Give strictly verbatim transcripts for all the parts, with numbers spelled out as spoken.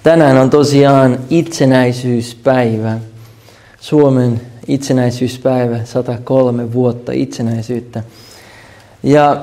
Tänään on tosiaan itsenäisyyspäivä. Suomen itsenäisyyspäivä, sata kolme vuotta itsenäisyyttä. Ja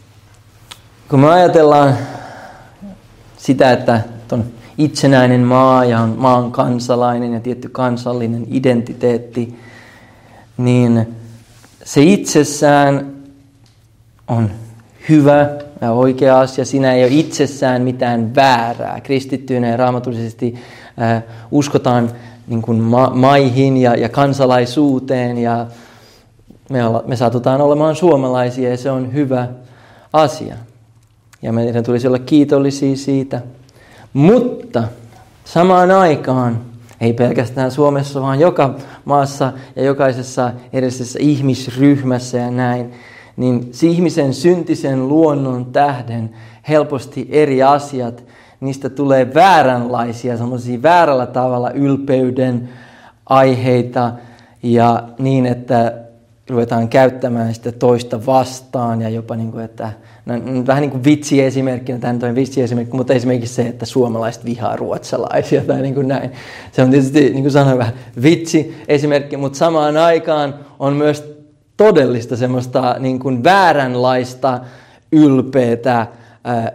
kun me ajatellaan sitä, että on itsenäinen maa ja on maan kansalainen ja tietty kansallinen identiteetti, niin se itsessään on hyvä ja oikea asia. Siinä ei ole itsessään mitään väärää. Kristittyinä ja raamatullisesti äh, uskotaan niin kuin ma- maihin ja, ja kansalaisuuteen ja me, olla, me saatutaan olemaan suomalaisia ja se on hyvä asia. Ja meidän tulisi olla kiitollisia siitä. Mutta samaan aikaan, ei pelkästään Suomessa, vaan joka maassa ja jokaisessa edellisessä ihmisryhmässä ja näin, niin ihmisen syntisen luonnon tähden helposti eri asiat, niistä tulee vääränlaisia, semmoisia väärällä tavalla ylpeyden aiheita ja niin, että ruvetaan käyttämään sitä toista vastaan ja jopa niin kuin, että no, vähän niin kuin vitsiesimerkkinä, tämä on vitsiesimerkki, mutta esimerkiksi se, että suomalaiset vihaa ruotsalaisia tai niin kuin näin. Se on tietysti, niin kuin sanoin, vähän vitsiesimerkki, mutta samaan aikaan on myös todellista semmoista niin kuin vääränlaista ylpeätä, ää,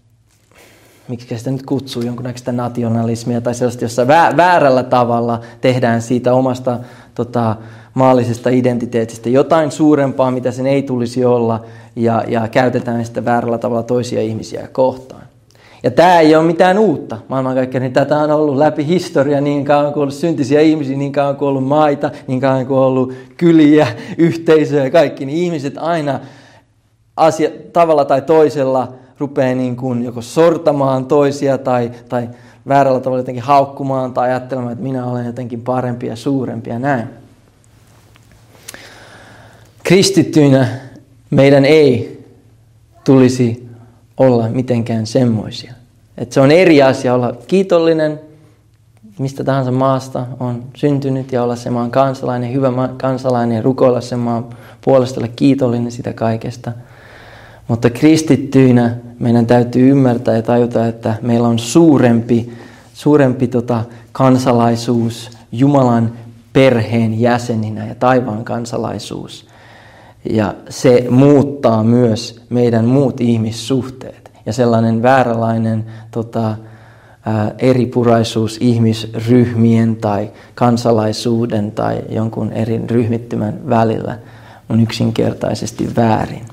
miksi sitä nyt kutsuu, jonkunnäköistä nationalismia tai sellaista, jossa vä- väärällä tavalla tehdään siitä omasta tota, maallisesta identiteetistä jotain suurempaa, mitä sen ei tulisi olla, ja, ja käytetään sitä väärällä tavalla toisia ihmisiä kohtaan. Ja tämä ei ole mitään uutta maailmankaikkeudessa, niin tätä on ollut läpi historia niin kauan kuin on ollut syntisiä ihmisiä, niin kauan kuin on ollut maita, niin kauan kuin on ollut kyliä, yhteisöjä ja kaikki, niin ihmiset aina asia, tavalla tai toisella rupeaa niin kuin joko sortamaan toisia tai, tai väärällä tavalla jotenkin haukkumaan tai ajattelemaan, että minä olen jotenkin parempi ja suurempi ja näin. Kristittyinä meidän ei tulisi olla mitenkään semmoisia. Että se on eri asia olla kiitollinen, mistä tahansa maasta on syntynyt ja olla sen maan kansalainen, hyvä kansalainen ja rukoilla sen maan puolesta, olla kiitollinen sitä kaikesta. Mutta kristittyinä meidän täytyy ymmärtää ja tajuta, että meillä on suurempi, suurempi tota kansalaisuus Jumalan perheen jäseninä ja taivaan kansalaisuus. Ja se muuttaa myös meidän muut ihmissuhteet. Ja sellainen vääränlainen tota, ää, eripuraisuus ihmisryhmien tai kansalaisuuden tai jonkun eri ryhmittymän välillä on yksinkertaisesti väärin.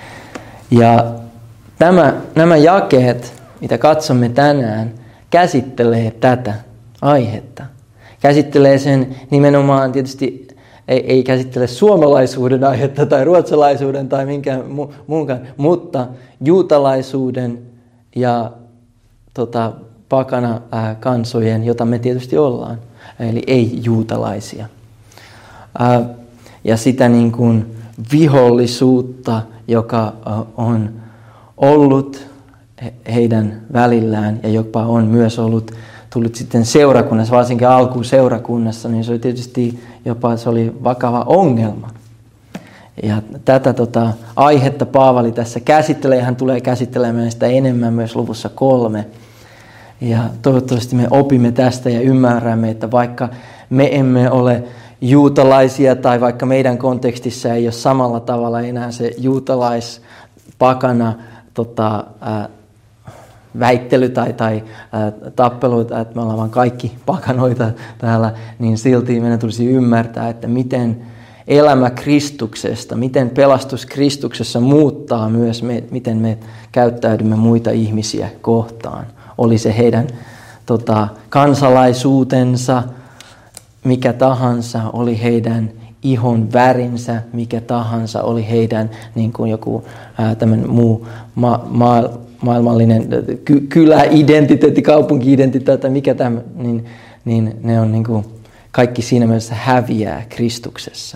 Ja nämä, nämä jakeet, mitä katsomme tänään, käsittelee tätä aihetta. Käsittelee sen nimenomaan tietysti, ei, ei käsittele suomalaisuuden aihetta tai ruotsalaisuuden tai minkään mu, muunkaan, mutta juutalaisuuden ja tota, pakana ää, kansojen, jota me tietysti ollaan, eli ei-juutalaisia. Ää, ja sitä niin kuin vihollisuutta, joka on ollut heidän välillään ja jopa on myös ollut tullut sitten seurakunnassa, varsinkin alkuun seurakunnassa, niin se oli tietysti jopa se oli vakava ongelma. Ja tätä tota, aihetta Paavali tässä käsittelee, ja hän tulee käsittelemään sitä enemmän myös luvussa kolme. Ja toivottavasti me opimme tästä ja ymmärrämme, että vaikka me emme ole juutalaisia tai vaikka meidän kontekstissa ei ole samalla tavalla enää se juutalaispakana tota, ää, väittely tai, tai ää, tappelu, että me ollaan vaan kaikki pakanoita täällä, niin silti meidän tulisi ymmärtää, että miten elämä Kristuksesta, miten pelastus Kristuksessa muuttaa myös, me, miten me käyttäydymme muita ihmisiä kohtaan. Oli se heidän tota, kansalaisuutensa, mikä tahansa, oli heidän ihon värinsä, mikä tahansa, oli heidän niin kuin joku ää, tämmöinen muu ma- ma- maailmallinen ky- kyläidentiteetti, kaupunki-identiteetti tai mikä tämä, niin, niin ne on niin kuin kaikki siinä mielessä häviää Kristuksessa.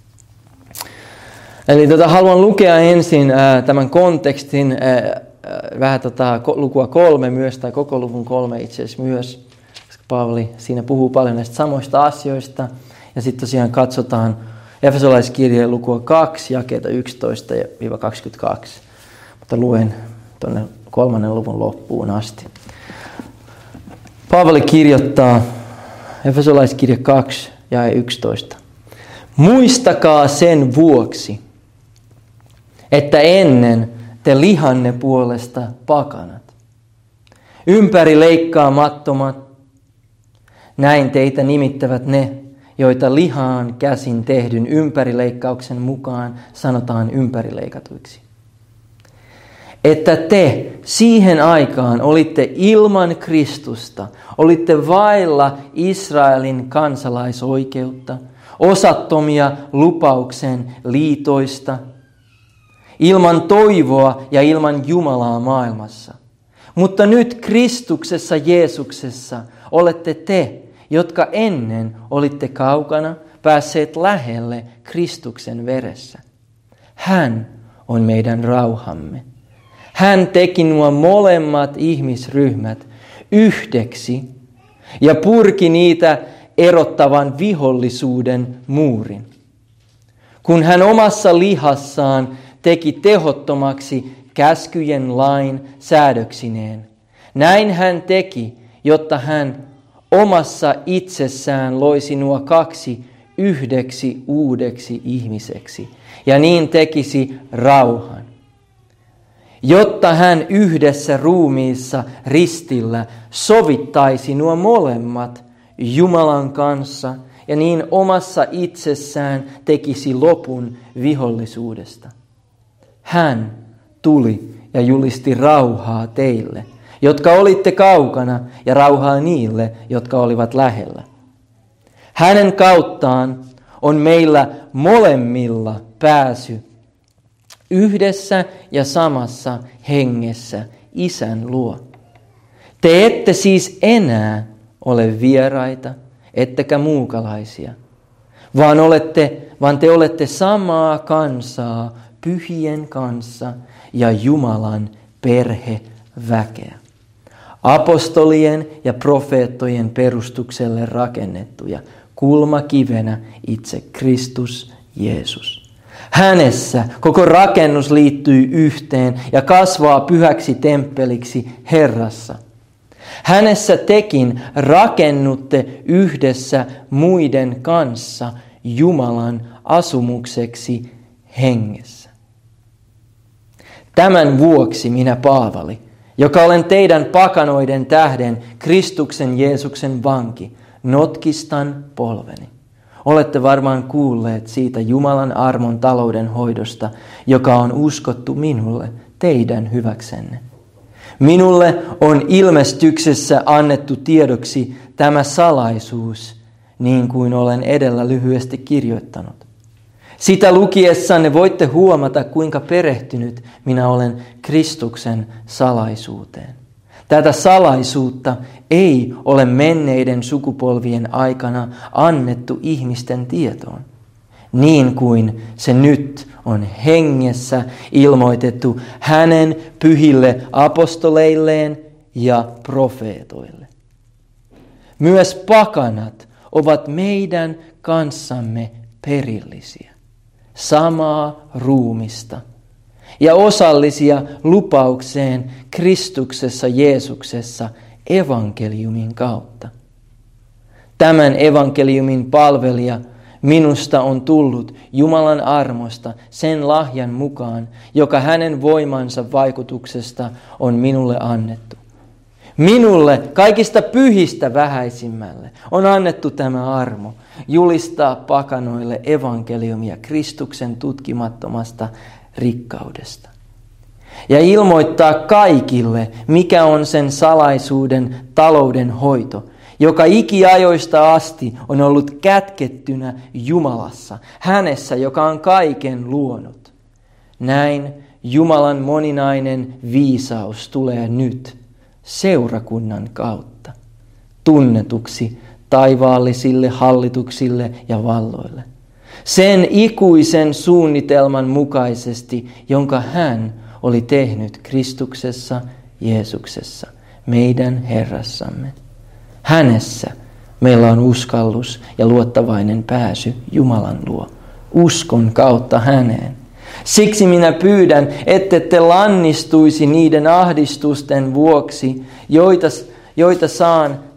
Eli tota, haluan lukea ensin ää, tämän kontekstin, ää, vähän tota, lukua kolme myös, tai koko luvun kolme itse asiassa myös, koska Paavali siinä puhuu paljon näistä samoista asioista. Ja sitten tosiaan katsotaan Efesolaiskirjeen lukua kaksi, jakeita yksitoista kaksikymmentäkaksi. Mutta luen tuonne kolmannen luvun loppuun asti. Paavali kirjoittaa Efesolaiskirja kaksi ja yksitoista. Muistakaa sen vuoksi, että ennen te lihanne puolesta pakanat, ympäri leikkaamattomat, näin teitä nimittävät ne, joita lihaan käsin tehdyn ympärileikkauksen mukaan sanotaan ympärileikatuiksi. Että te siihen aikaan olitte ilman Kristusta, olitte vailla Israelin kansalaisoikeutta, osattomia lupauksen liitoista, ilman toivoa ja ilman Jumalaa maailmassa. Mutta nyt Kristuksessa Jeesuksessa olette te, jotka ennen olitte kaukana, päässeet lähelle Kristuksen veressä. Hän on meidän rauhamme. Hän teki nuo molemmat ihmisryhmät yhdeksi ja purki niitä erottavan vihollisuuden muurin. Kun hän omassa lihassaan teki tehottomaksi käskyjen lain säädöksineen, näin hän teki, jotta hän omassa itsessään loisi nuo kaksi yhdeksi uudeksi ihmiseksi ja niin tekisi rauhan. Jotta hän yhdessä ruumiissa ristillä sovittaisi nuo molemmat Jumalan kanssa ja niin omassa itsessään tekisi lopun vihollisuudesta. Hän tuli ja julisti rauhaa teille, jotka olitte kaukana, ja rauhaa niille, jotka olivat lähellä. Hänen kauttaan on meillä molemmilla pääsy yhdessä ja samassa hengessä Isän luo. Te ette siis enää ole vieraita, ettekä muukalaisia, vaan, olette, vaan te olette samaa kansaa pyhien kanssa ja Jumalan perheväkeä. Apostolien ja profeettojen perustukselle rakennettuja, kulmakivenä itse Kristus Jeesus. Hänessä koko rakennus liittyy yhteen ja kasvaa pyhäksi temppeliksi Herrassa. Hänessä tekin rakennutte yhdessä muiden kanssa Jumalan asumukseksi hengessä. Tämän vuoksi minä, Paavali, joka olen teidän pakanoiden tähden Kristuksen Jeesuksen vanki, notkistan polveni. Olette varmaan kuulleet siitä Jumalan armon talouden hoidosta, joka on uskottu minulle teidän hyväksenne. Minulle on ilmestyksessä annettu tiedoksi tämä salaisuus, niin kuin olen edellä lyhyesti kirjoittanut. Sitä lukiessanne voitte huomata, kuinka perehtynyt minä olen Kristuksen salaisuuteen. Tätä salaisuutta ei ole menneiden sukupolvien aikana annettu ihmisten tietoon, niin kuin se nyt on hengessä ilmoitettu hänen pyhille apostoleilleen ja profeetoille. Myös pakanat ovat meidän kanssamme perillisiä, samaa ruumista ja osallisia lupaukseen Kristuksessa Jeesuksessa evankeliumin kautta. Tämän evankeliumin palvelija minusta on tullut Jumalan armosta sen lahjan mukaan, joka hänen voimansa vaikutuksesta on minulle annettu. Minulle, kaikista pyhistä vähäisimmälle, on annettu tämä armo, julistaa pakanoille evankeliumia Kristuksen tutkimattomasta rikkaudesta. Ja ilmoittaa kaikille, mikä on sen salaisuuden talouden hoito, joka ikiajoista asti on ollut kätkettynä Jumalassa, hänessä, joka on kaiken luonut. Näin Jumalan moninainen viisaus tulee nyt seurakunnan kautta tunnetuksi taivaallisille hallituksille ja valloille. Sen ikuisen suunnitelman mukaisesti, jonka hän oli tehnyt Kristuksessa Jeesuksessa, meidän Herrassamme. Hänessä meillä on uskallus ja luottavainen pääsy Jumalan luo, uskon kautta häneen. Siksi minä pyydän, ette te lannistuisi niiden ahdistusten vuoksi, joita, joita saan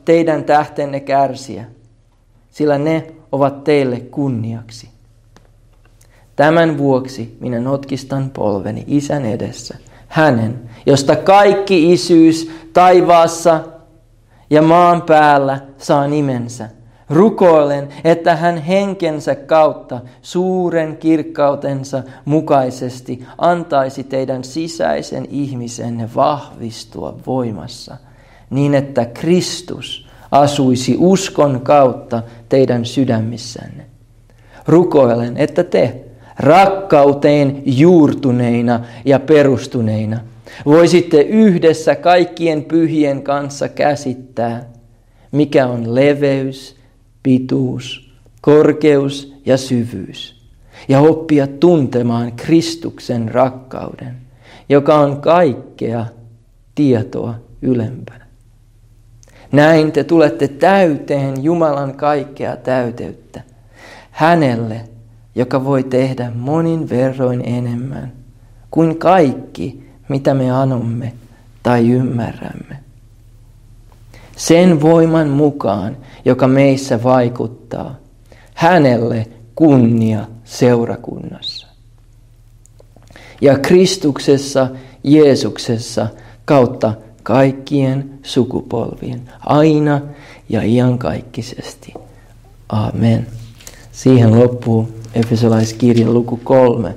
teidän tähtenne kärsiä, sillä ne ovat teille kunniaksi. Tämän vuoksi minä notkistan polveni Isän edessä, hänen, josta kaikki isyys taivaassa ja maan päällä saa nimensä. Rukoilen, että hän henkensä kautta suuren kirkkautensa mukaisesti antaisi teidän sisäisen ihmisenne vahvistua voimassa, niin että Kristus asuisi uskon kautta teidän sydämissänne. Rukoilen, että te rakkauteen juurtuneina ja perustuneina voisitte yhdessä kaikkien pyhien kanssa käsittää, mikä on leveys, pituus, korkeus ja syvyys, ja oppia tuntemaan Kristuksen rakkauden, joka on kaikkea tietoa ylempänä. Näin te tulette täyteen Jumalan kaikkea täyteyttä, hänelle, joka voi tehdä monin verroin enemmän kuin kaikki, mitä me anomme tai ymmärrämme. Sen voiman mukaan, joka meissä vaikuttaa, hänelle kunnia seurakunnassa. Ja Kristuksessa, Jeesuksessa, kautta kaikkien sukupolvien, aina ja iankaikkisesti. Amen. Siihen loppuu Efesolaiskirjan luku kolme.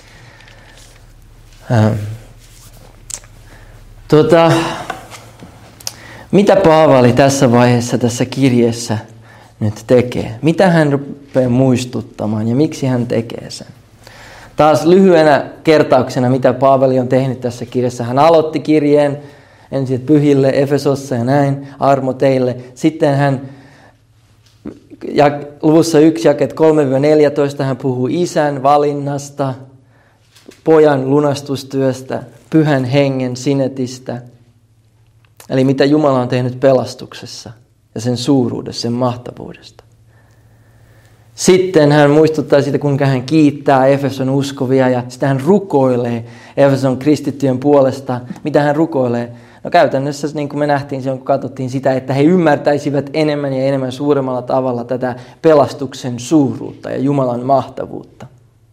Ähm. Tota, mitä Paavali tässä vaiheessa tässä kirjeessä nyt tekee? Mitä hän rupeaa muistuttamaan ja miksi hän tekee sen? Taas lyhyenä kertauksena, mitä Paavali on tehnyt tässä kirjassa. Hän aloitti kirjeen ensin pyhille Efesossa ja näin, armo teille. Sitten hän ja luvussa yksi jakeet kolme neljätoista hän puhuu Isän valinnasta, Pojan lunastustyöstä, Pyhän Hengen sinetistä. Eli mitä Jumala on tehnyt pelastuksessa ja sen suuruudessa, sen mahtavuudesta. Sitten hän muistuttaa siitä, kuinka hän kiittää Efeson uskovia ja sitten hän rukoilee Efeson kristittyjen puolesta. Mitä hän rukoilee? No käytännössä, niin kuin me nähtiin silloin, kun katsottiin sitä, että he ymmärtäisivät enemmän ja enemmän suuremmalla tavalla tätä pelastuksen suuruutta ja Jumalan mahtavuutta.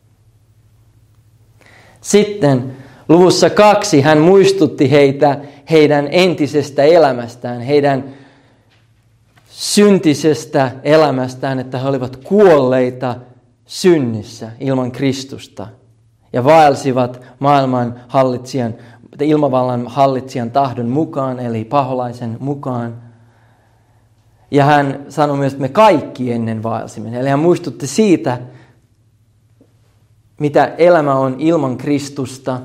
Sitten luvussa kaksi hän muistutti heitä heidän entisestä elämästään, heidän syntisestä elämästään, että he olivat kuolleita synnissä ilman Kristusta ja vaelsivat maailman hallitsijan, ilmavallan hallitsijan tahdon mukaan, eli paholaisen mukaan. Ja hän sanoi myös, että me kaikki ennen vaelsimme. Eli hän muistutti siitä, mitä elämä on ilman Kristusta.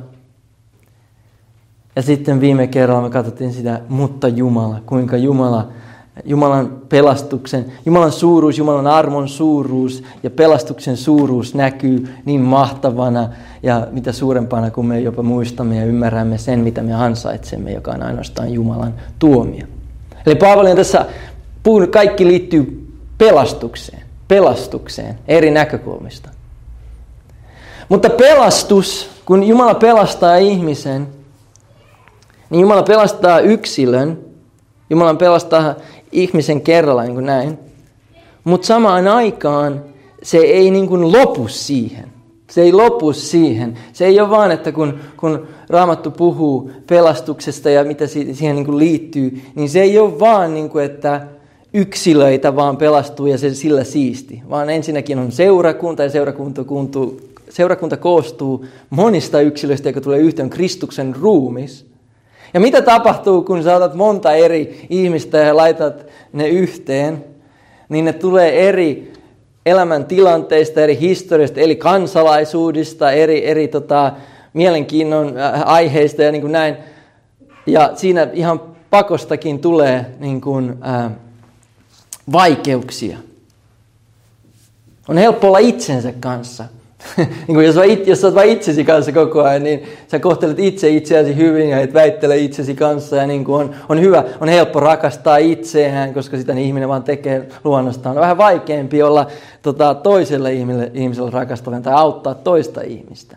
Ja sitten viime kerralla me katsottiin sitä, mutta Jumala, kuinka Jumala, Jumalan pelastuksen, Jumalan suuruus, Jumalan armon suuruus ja pelastuksen suuruus näkyy niin mahtavana ja mitä suurempana, kun me jopa muistamme ja ymmärrämme sen, mitä me ansaitsemme, joka on ainoastaan Jumalan tuomio. Eli Paavali on tässä puhunut, kaikki liittyy pelastukseen, pelastukseen eri näkökulmista. Mutta pelastus, kun Jumala pelastaa ihmisen, niin Jumala pelastaa yksilön, Jumala pelastaa ihmisen kerralla niin kuin näin, mutta samaan aikaan se ei niin kuin lopu siihen. Se ei lopu siihen. Se ei ole vaan, että kun, kun Raamattu puhuu pelastuksesta ja mitä siihen niin kuin liittyy, niin se ei ole vaan, niin kuin, että yksilöitä vaan pelastuu ja se sillä siisti. Vaan ensinnäkin on seurakunta ja seurakunta, kuntuu, seurakunta koostuu monista yksilöistä, jotka tulee yhteen Kristuksen ruumis. Ja mitä tapahtuu, kun sä otat monta eri ihmistä ja laitat ne yhteen, niin ne tulee eri elämäntilanteista, eri historiasta, eli kansalaisuudesta, eri, eri tota, mielenkiinnon aiheista ja niin kuin näin. Ja siinä ihan pakostakin tulee niin kuin, ää, vaikeuksia. On helppo olla itsensä kanssa. niin jos, it, jos olet vain itsesi kanssa koko ajan, niin sä kohtelet itse itseäsi hyvin ja et väittele itsesi kanssa. Ja niin on, on hyvä, on helppo rakastaa itseään, koska sitä niin ihminen vaan tekee luonnostaan. On vähän vaikeampi olla tota, toiselle ihmiselle, ihmiselle rakastavan tai auttaa toista ihmistä.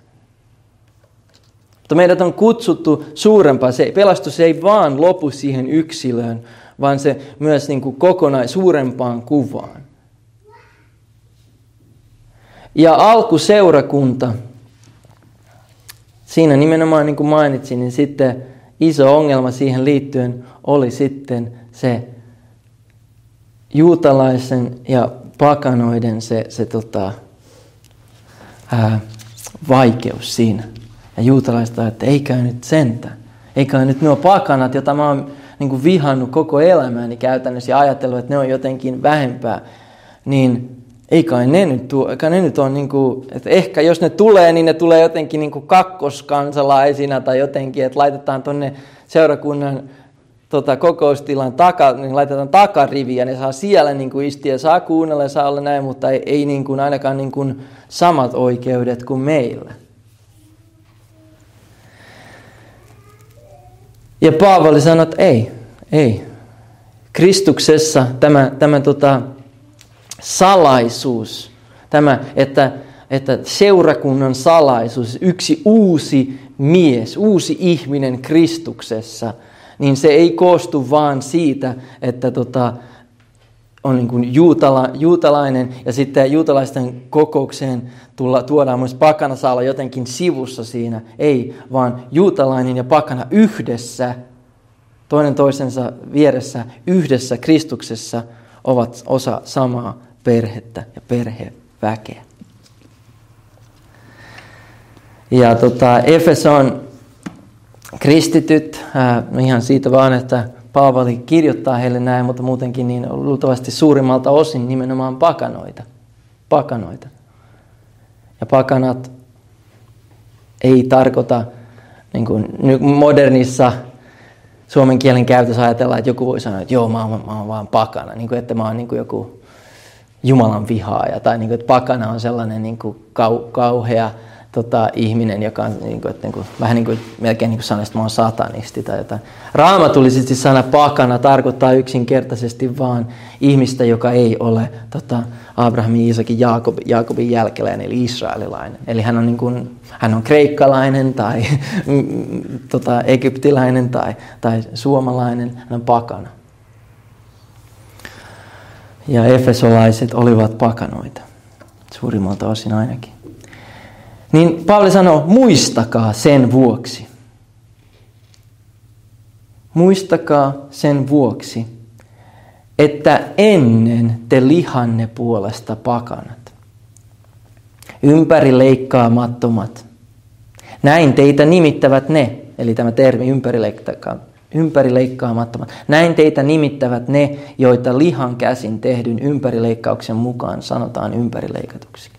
Mutta meidät on kutsuttu suurempaan. Se pelastus ei vaan lopu siihen yksilöön, vaan se myös niin kuin kokonaan suurempaan kuvaan. Ja alkuseurakunta, siinä nimenomaan niin kuin mainitsin, niin sitten iso ongelma siihen liittyen oli sitten se juutalaisen ja pakanoiden se, se tota, ää, vaikeus siinä. Ja juutalaista, että ei käy nyt sentään. Ei käy nyt nuo pakanat, jota mä oon niin kuin vihannut koko elämääni käytännössä ja ajatellut, että ne on jotenkin vähempää. Niin ei kai ne nyt, kai ne nyt on, niin kuin, että ehkä jos ne tulee, niin ne tulee jotenkin niin kuin kakkoskansalaisina tai jotenkin, että laitetaan tonne seurakunnan tota, kokoustilan taka, niin laitetaan takarivi ja ne saa siellä niin kuin istua ja saa kuunnella ja saa olla näin, mutta ei, ei niin kuin, ainakaan niin kuin samat oikeudet kuin meillä. Ja Paavali sanoi, että ei, ei. Kristuksessa tämä, tämä tota, salaisuus, tämä, että, että seurakunnan salaisuus, yksi uusi mies, uusi ihminen Kristuksessa, niin se ei koostu vaan siitä, että tota, on niin kuin juutala, juutalainen ja sitten juutalaisten kokoukseen tulla, tuodaan myös pakana saa olla jotenkin sivussa siinä. Ei, vaan juutalainen ja pakana yhdessä, toinen toisensa vieressä, yhdessä Kristuksessa ovat osa samaa perhettä ja perheväkeä. Ja tota, Efeson kristityt, ää, ihan siitä vaan, että Paavali kirjoittaa heille näin, mutta muutenkin niin luultavasti suurimmalta osin nimenomaan pakanoita. Pakanoita. Ja pakanat ei tarkoita, niin kuin modernissa suomen kielen käytössä ajatellaan, että joku voi sanoa, että joo, mä oon, mä oon vaan pakana, niin kuin, että mä oon niin kuin joku Jumalan vihaaja, tai niin kuin, että pakana on sellainen niin kuin kau, kauhea tota, ihminen, joka on niin kuin, että, niin kuin, vähän niin kuin melkein niin kuin sanoisi, että mä oon satanisti tai jotain. Raamatullisesti sana pakana tarkoittaa yksinkertaisesti vaan ihmistä, joka ei ole tota, Abrahamin, Iisakin, Jaakob, Jaakobin jälkeläinen, eli israelilainen. Eli hän on, niin kuin, hän on kreikkalainen tai tota, egyptiläinen tai, tai suomalainen, hän on pakana. Ja efesolaiset olivat pakanoita, suurimmalta osin ainakin. Niin Paavali sanoo, muistakaa sen vuoksi. Muistakaa sen vuoksi, että ennen te lihanne puolesta pakanat, ympärileikkaamattomat. Näin teitä nimittävät ne, eli tämä termi ympärileikkaamattomat. Näin teitä nimittävät ne, joita lihan käsin tehdyn ympärileikkauksen mukaan sanotaan ympärileikatuksi.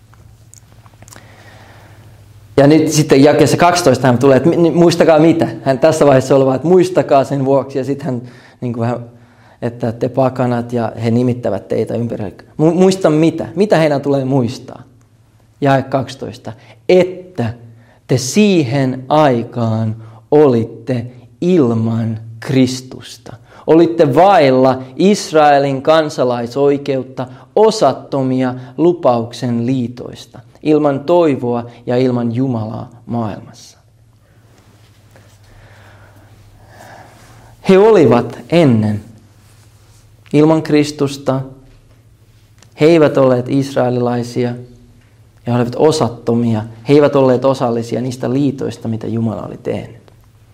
Ja nyt sitten jakeessa kaksitoista hän tulee, että muistakaa mitä. Hän tässä vaiheessa oli vaan, että muistakaa sen vuoksi. Ja sitten hän, niin kuin hän, että te pakanat ja he nimittävät teitä ympäri. Muista mitä? Mitä heidän tulee muistaa? Jae kaksitoista. Että te siihen aikaan olitte ilman Kristusta. Olitte vailla Israelin kansalaisoikeutta, osattomia lupauksen liitoista, ilman toivoa ja ilman Jumalaa maailmassa. He olivat ennen ilman Kristusta. He eivät olleet israelilaisia ja he olivat osattomia. He eivät olleet osallisia niistä liitoista, mitä Jumala oli tehnyt.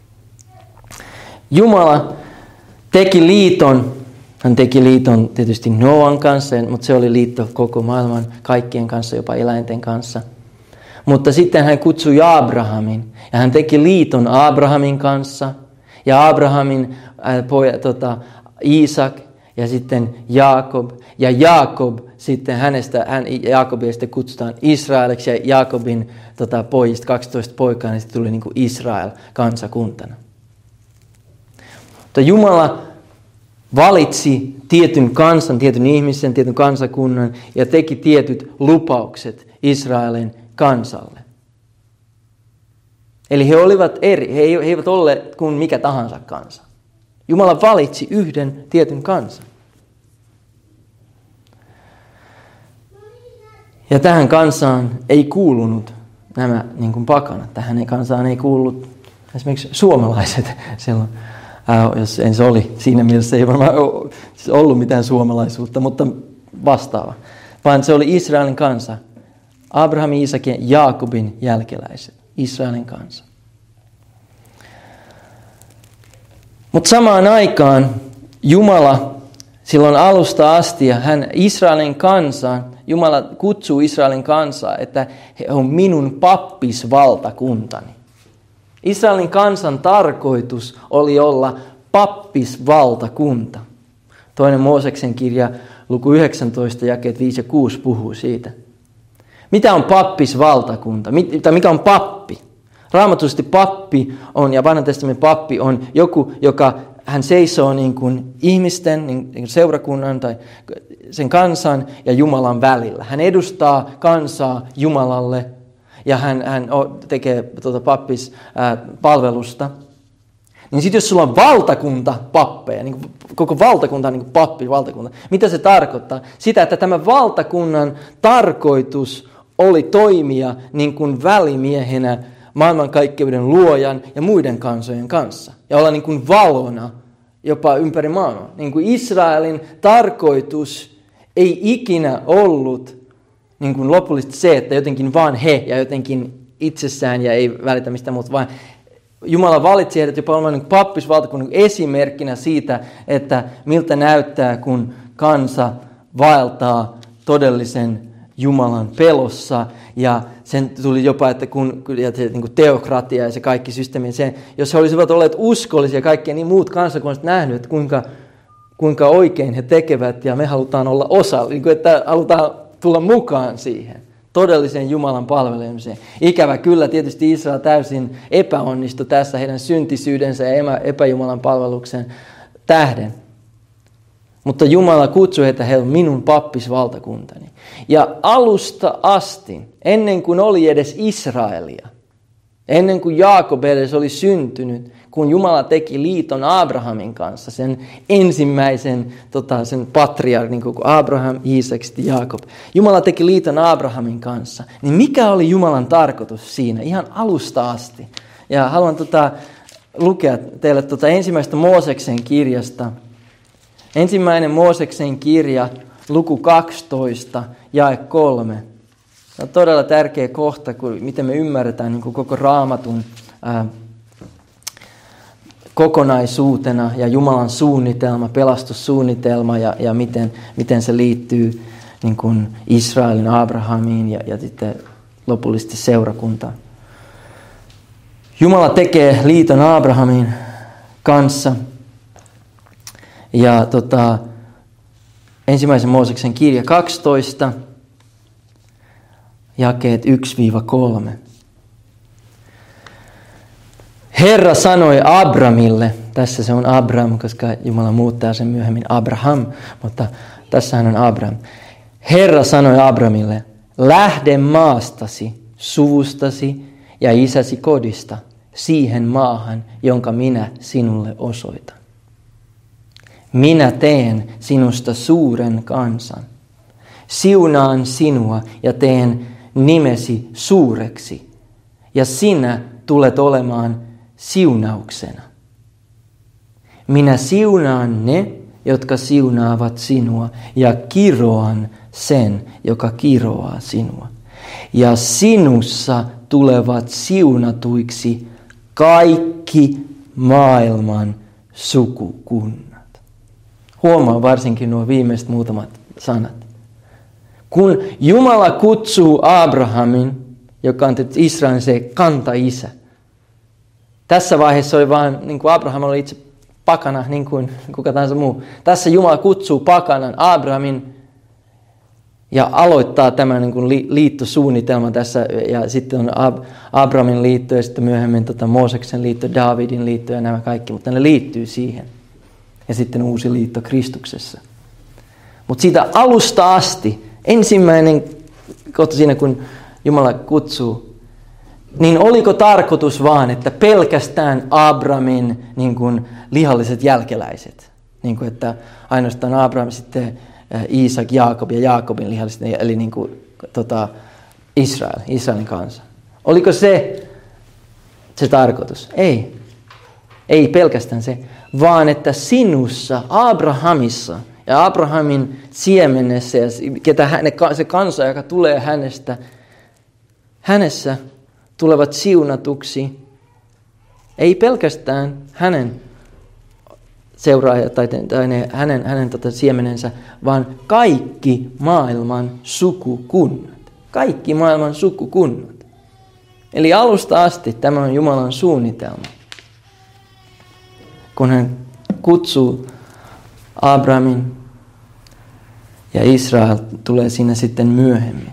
Jumala teki liiton. Hän teki liiton tietysti Noan kanssa, mutta se oli liitto koko maailman kaikkien kanssa, jopa eläinten kanssa. Mutta sitten hän kutsui Abrahamin ja hän teki liiton Abrahamin kanssa. Ja Abrahamin äh, poja, tota, Iisak ja sitten Jaakob. Ja Jaakob sitten hänestä, hän, Jaakobia sitten kutsutaan Israeliksi ja Jaakobin tota, pojista kaksitoista poikaa, niin sitten tuli niin kuin Israel kansakuntana. Mutta Jumala valitsi tietyn kansan, tietyn ihmisen, tietyn kansakunnan ja teki tietyt lupaukset Israelin kansalle. Eli he olivat eri, he eivät olleet kuin mikä tahansa kansa. Jumala valitsi yhden tietyn kansan. Ja tähän kansaan ei kuulunut nämä niin kuin pakanat. Tähän kansaan ei kuulunut esimerkiksi suomalaiset silloin Äh, jos en se oli, siinä mielessä ei varmaan ollut mitään suomalaisuutta, mutta vastaava. Vaan se oli Israelin kansa. Abrahamin, Isakin ja Jaakobin jälkeläiset. Israelin kansa. Mutta samaan aikaan Jumala silloin alusta asti ja hän Israelin kansaa, Jumala kutsuu Israelin kansaa, että he on minun pappisvaltakuntani. Israelin kansan tarkoitus oli olla pappisvaltakunta. Toinen Mooseksen kirja, luku yhdeksäntoista, jakeet viisi ja kuusi puhuu siitä. Mitä on pappisvaltakunta? Tai mikä on pappi? Raamatullisesti pappi on, ja vanhan testamentin pappi on joku, joka hän seisoo niin kuin ihmisten, niin kuin seurakunnan tai sen kansan ja Jumalan välillä. Hän edustaa kansaa Jumalalle ja hän, hän tekee tuota pappispalvelusta. Niin sitten jos sulla on valtakunta pappeja, niin kuin koko valtakunta on niin kuin pappi, valtakunta, mitä se tarkoittaa? Sitä, että tämä valtakunnan tarkoitus oli toimia niin kuin välimiehenä maailmankaikkeuden luojan ja muiden kansojen kanssa. Ja olla niin kuin valona jopa ympäri maailmaa. Niin kuin Israelin tarkoitus ei ikinä ollut niin kuin lopullisesti se, että jotenkin vaan he ja jotenkin itsessään ja ei välitä mistä muuta, vaan Jumala valitsi heidät jopa olemaan niin pappisvaltakunnan esimerkkinä siitä, että miltä näyttää, kun kansa vaeltaa todellisen Jumalan pelossa. Ja sen tuli jopa, että kun ja se, niin kuin teokratia ja se kaikki systeemi, se, jos he olisivat olleet uskollisia kaikki, niin muut kansakunnat nähnyt, että kuinka, kuinka oikein he tekevät ja me halutaan olla osa, niin kuin, että halutaan tulla mukaan siihen todelliseen Jumalan palvelemiseen. Ikävä kyllä tietysti Israel täysin epäonnistui tässä heidän syntisyydensä ja epäjumalan palveluksen tähden. Mutta Jumala kutsui heitä, he on minun pappisvaltakuntani. Ja alusta asti, ennen kuin oli edes Israelia, ennen kuin Jaakob edes oli syntynyt, kun Jumala teki liiton Abrahamin kanssa, sen ensimmäisen tota, sen patriarkin, niin kuin Abraham, Iisak ja Jaakob. Jumala teki liiton Abrahamin kanssa. Niin mikä oli Jumalan tarkoitus siinä ihan alusta asti? Ja haluan tota, lukea teille tota ensimmäistä Mooseksen kirjasta. Ensimmäinen Mooseksen kirja, luku kaksitoista, jae kolme. Se on todella tärkeä kohta, kun miten me ymmärretään niin kuin koko Raamatun ää, kokonaisuutena ja Jumalan suunnitelma, pelastussuunnitelma ja, ja miten, miten se liittyy niin kuin Israelin, Abrahamiin ja, ja sitten lopullisesti seurakuntaan. Jumala tekee liiton Abrahamin kanssa. Ja tota, ensimmäisen Mooseksen kirja kaksitoista, jakeet yksi kolme. Herra sanoi Abramille, tässä se on Abram, koska Jumala muuttaa sen myöhemmin Abraham, mutta tässähän on Abram. Herra sanoi Abramille, lähde maastasi, suvustasi ja isäsi kodista siihen maahan, jonka minä sinulle osoitan. Minä teen sinusta suuren kansan. Siunaan sinua ja teen nimesi suureksi. Ja sinä tulet olemaan siunauksena. Minä siunaan ne, jotka siunaavat sinua, ja kiroan sen, joka kiroaa sinua. Ja sinussa tulevat siunatuiksi kaikki maailman sukukunnat. Huomaa varsinkin nuo viimeiset muutamat sanat. Kun Jumala kutsuu Abrahamin, joka on Israelin se kantaisä. Tässä vaiheessa oli vaan, niin kuin Abraham oli itse pakana, niin kuin kuka tahansa muu. Tässä Jumala kutsuu pakanan Abrahamin ja aloittaa tämän niin kuin liittosuunnitelman tässä. Ja sitten on Ab- Abrahamin liitto ja sitten myöhemmin tota Mooseksen liitto, Daavidin liitto ja nämä kaikki. Mutta ne liittyy siihen. Ja sitten uusi liitto Kristuksessa. Mutta siitä alusta asti, ensimmäinen kohta siinä, kun Jumala kutsuu, niin oliko tarkoitus vaan, että pelkästään Abrahamin niin kuin lihalliset jälkeläiset, niin kuin että ainoastaan Abraham, sitten Iisak, Jaakob ja Jaakobin lihalliset, eli niin kuin, tota, Israel, Israelin kansa. Oliko se se tarkoitus? Ei. Ei pelkästään se, vaan että sinussa, Abrahamissa ja Abrahamin siemenessä ja ketä häne, se kansa, joka tulee hänestä, hänessä tulevat siunatuksi, ei pelkästään hänen seuraajat tai, tai ne, hänen, hänen tota, siemenensä, vaan kaikki maailman sukukunnat. Kaikki maailman sukukunnat. Eli alusta asti tämä on Jumalan suunnitelma. Kun hän kutsuu Abrahamin ja Israel tulee siinä sitten myöhemmin.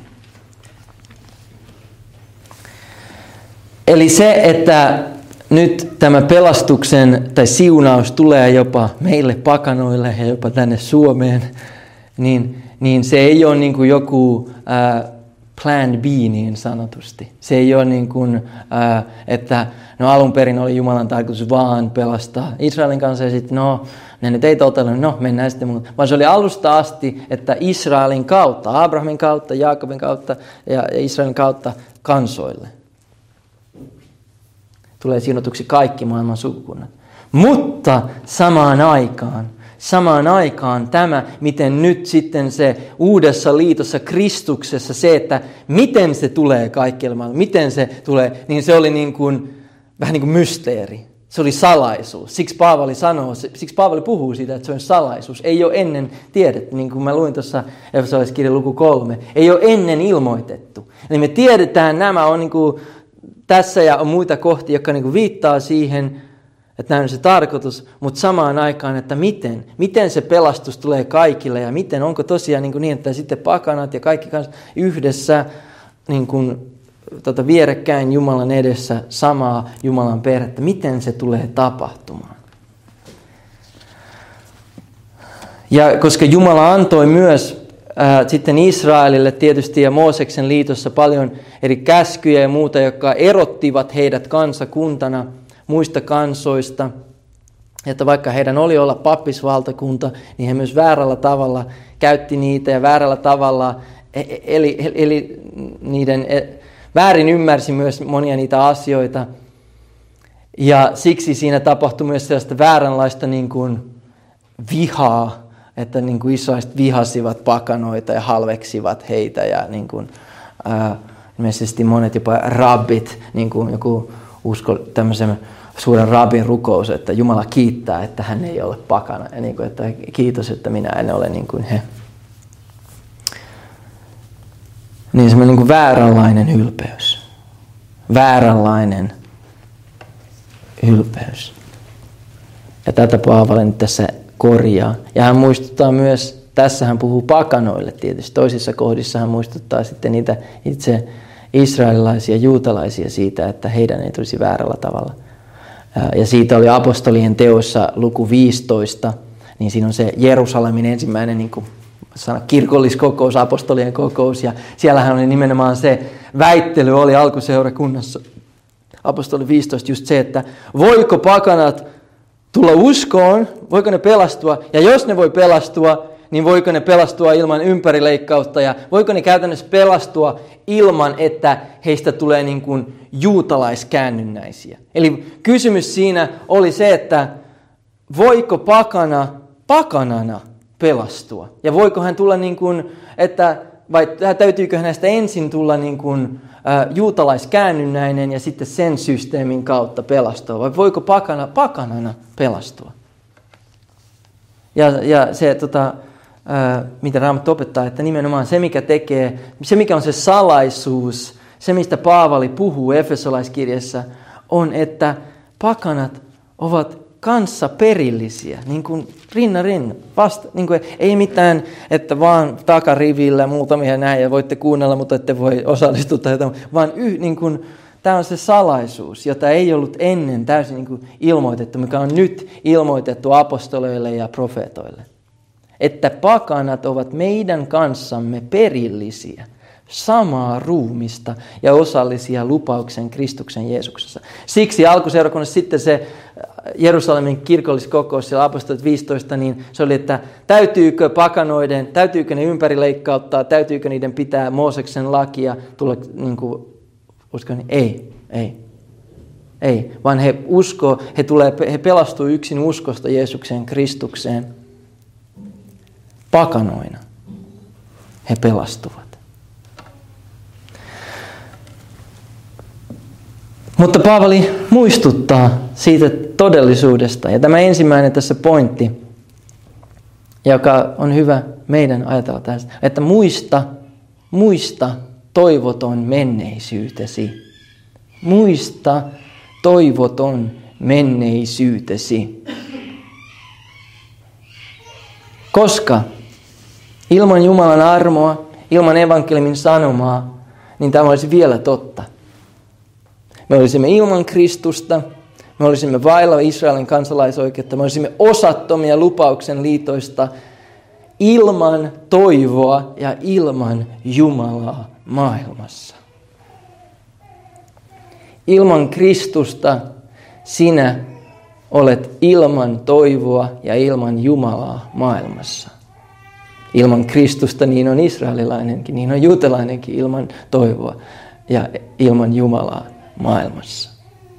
Eli se, että nyt tämä pelastuksen tai siunaus tulee jopa meille pakanoille ja jopa tänne Suomeen, niin, niin se ei ole niin kuin joku äh, plan B niin sanotusti. Se ei ole niin kuin, äh, että no alun perin oli Jumalan tarkoitus vaan pelastaa Israelin kanssa ja sitten no, ne nyt ei toteutunut, no mennään sitten muuta. Vaan se oli alusta asti, että Israelin kautta, Abrahamin kautta, Jaakobin kautta ja Israelin kautta kansoille tulee siunatuksi kaikki maailman sukukunnat. Mutta samaan aikaan, samaan aikaan tämä, miten nyt sitten se uudessa liitossa Kristuksessa, se, että miten se tulee kaikkialle maailmaan, miten se tulee, niin se oli niin kuin, vähän niin kuin mysteeri. Se oli salaisuus. Siksi Paavali sanoo, siksi Paavali puhuu siitä, että se on salaisuus. Ei ole ennen tiedetty, niin kuin mä luin tuossa Efesolaiskirjan luku kolme. Ei ole ennen ilmoitettu. Eli me tiedetään, nämä on niin kuin tässä ja on muita kohtia, jotka niin kuin viittaa siihen, että näin on se tarkoitus, mutta samaan aikaan, että miten, miten se pelastus tulee kaikille ja miten, onko tosiaan niin, kuin niin että sitten pakanat ja kaikki kanssa yhdessä niin kuin, tota, vierekkäin Jumalan edessä samaa Jumalan perhettä, miten se tulee tapahtumaan. Ja koska Jumala antoi myös Äh, sitten Israelille tietysti ja Mooseksen liitossa paljon eri käskyjä ja muuta, jotka erottivat heidät kansakuntana muista kansoista. Että vaikka heidän oli olla pappisvaltakunta, niin he myös väärällä tavalla käytti niitä ja väärällä tavalla, eli, eli, eli niiden väärin ymmärsi myös monia niitä asioita. Ja siksi siinä tapahtui myös sellaista vääränlaista niin kuin vihaa, että niin kuin israelaiset vihasivat pakanoita ja halveksivat heitä ja niin kuin, ää, ilmeisesti monet jopa rabbit, niin kuin joku usko tämmöisen suuren rabbin rukous, että Jumala kiittää, että hän ei ole pakana ja niin kuin, että kiitos, että minä en ole niin kuin he. Niin semmoinen niin kuin vääränlainen ylpeys. Vääränlainen ylpeys. Ja tätä Paavali nyt tässä korjaa. Ja hän muistuttaa myös, tässä hän puhuu pakanoille tietysti, toisissa kohdissa hän muistuttaa sitten niitä itse israelilaisia, juutalaisia siitä, että heidän ei tulisi väärällä tavalla. Ja siitä oli apostolien teossa luku viisitoista, niin siinä on se Jerusalemin ensimmäinen niin kuin sana, kirkolliskokous, apostolien kokous, ja siellähän oli nimenomaan se väittely oli alkuseurakunnassa. Apostoli viisitoista just se, että voiko pakanat tulla uskoon, voiko ne pelastua, ja jos ne voi pelastua, niin voiko ne pelastua ilman ympärileikkautta, ja voiko ne käytännössä pelastua ilman, että heistä tulee niin kuin juutalaiskäännynnäisiä. Eli kysymys siinä oli se, että voiko pakana pakanana pelastua, ja voiko hän tulla niin kuin, että vai täytyykö hänestä ensin tulla niin kuin juutalaiskäännynnäinen ja sitten sen systeemin kautta pelastua, vai voiko pakana pakanana pelastua? Ja, ja se, tota, ää, mitä Raamattu opettaa, että nimenomaan se, mikä tekee, se mikä on se salaisuus, se mistä Paavali puhuu Efesolaiskirjassa, on, että pakanat ovat kanssa perillisiä, niin kuin rinna rinna. Vasta, niin kuin ei mitään, että vaan takarivillä muutamia näin ja voitte kuunnella, mutta ette voi osallistua tai jotain, vaan yh, niin kuin, tämä on se salaisuus, jota ei ollut ennen täysin niin kuin ilmoitettu, mikä on nyt ilmoitettu apostoleille ja profeetoille. Että pakanat ovat meidän kanssamme perillisiä, samaa ruumista ja osallisia lupauksen Kristuksen Jeesuksessa. Siksi alkuseurakunnassa sitten se Jerusalemin kirkolliskokous siellä apostolit viisitoista, niin se oli, että täytyykö pakanoiden, täytyykö ne ympärileikkauttaa, täytyykö niiden pitää Mooseksen lakia tulla, niin kuin, uskon, ei, ei. Ei, vaan he uskoo, he, tulee, he pelastuu yksin uskosta Jeesukseen Kristukseen. Pakanoina he pelastuvat. Mutta Paavali muistuttaa siitä todellisuudesta. Ja tämä ensimmäinen tässä pointti, joka on hyvä meidän ajatella tästä, että muista, muista toivoton menneisyytesi. Muista toivoton menneisyytesi. Koska ilman Jumalan armoa, ilman evankeliumin sanomaa, niin tämä olisi vielä totta. Me olisimme ilman Kristusta, me olisimme vailla Israelin kansalaisoikeutta, me olisimme osattomia lupauksen liitoista ilman toivoa ja ilman Jumalaa maailmassa. Ilman Kristusta sinä olet ilman toivoa ja ilman Jumalaa maailmassa. Ilman Kristusta niin on israelilainenkin, niin on juutalainenkin ilman toivoa ja ilman Jumalaa maailmassa.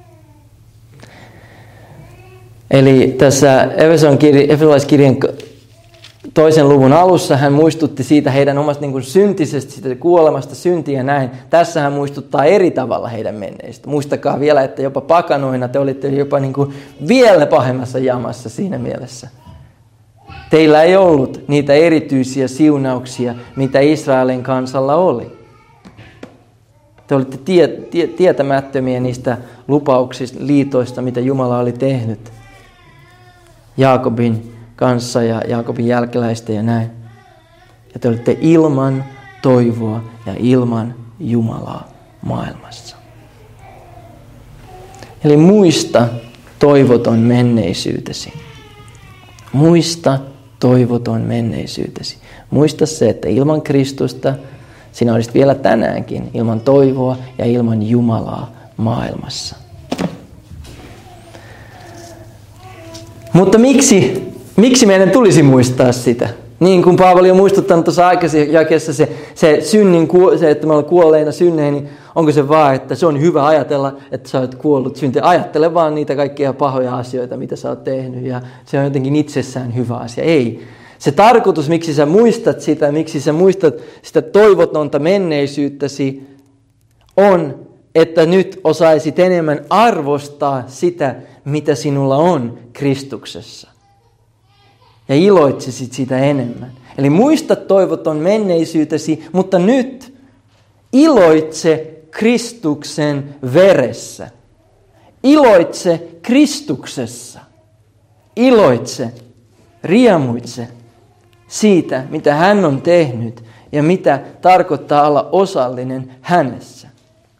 Eli tässä Efesolaiskirjan toisen luvun alussa hän muistutti siitä heidän omasta niin kuin syntisestä, siitä kuolemasta, syntiä ja näin. Tässä hän muistuttaa eri tavalla heidän menneistä. Muistakaa vielä, että jopa pakanoina te olitte jopa niin kuin vielä pahemmassa jamassa siinä mielessä. Teillä ei ollut niitä erityisiä siunauksia, mitä Israelin kansalla oli. Te olitte tie, tie, tietämättömiä niistä lupauksista, liitoista, mitä Jumala oli tehnyt Jaakobin kanssa ja Jaakobin jälkeläisten ja näin. Ja te olitte ilman toivoa ja ilman Jumalaa maailmassa. Eli muista toivoton menneisyytesi. Muista toivoton menneisyytesi. Muista se, että ilman Kristusta sinä olisit vielä tänäänkin ilman toivoa ja ilman Jumalaa maailmassa. Mutta miksi, miksi meidän tulisi muistaa sitä? Niin kuin Paavali on muistuttanut tuossa aikaisessa jakeessa, se, se synnin, se, että me ollaan kuolleina synneihin, niin onko se vaan, että se on hyvä ajatella, että sä olet kuollut syntiin. Ajattele vaan niitä kaikkia pahoja asioita, mitä sä oot tehnyt, ja se on jotenkin itsessään hyvä asia. Ei. Se tarkoitus, miksi sä muistat sitä, miksi sä muistat sitä toivotonta menneisyyttäsi, on, että nyt osaisit enemmän arvostaa sitä, mitä sinulla on Kristuksessa. Ja iloitsisit sitä enemmän. Eli muista toivoton menneisyytesi, mutta nyt iloitse Kristuksen veressä. Iloitse Kristuksessa. Iloitse, riemuitse siitä, mitä hän on tehnyt ja mitä tarkoittaa olla osallinen hänessä.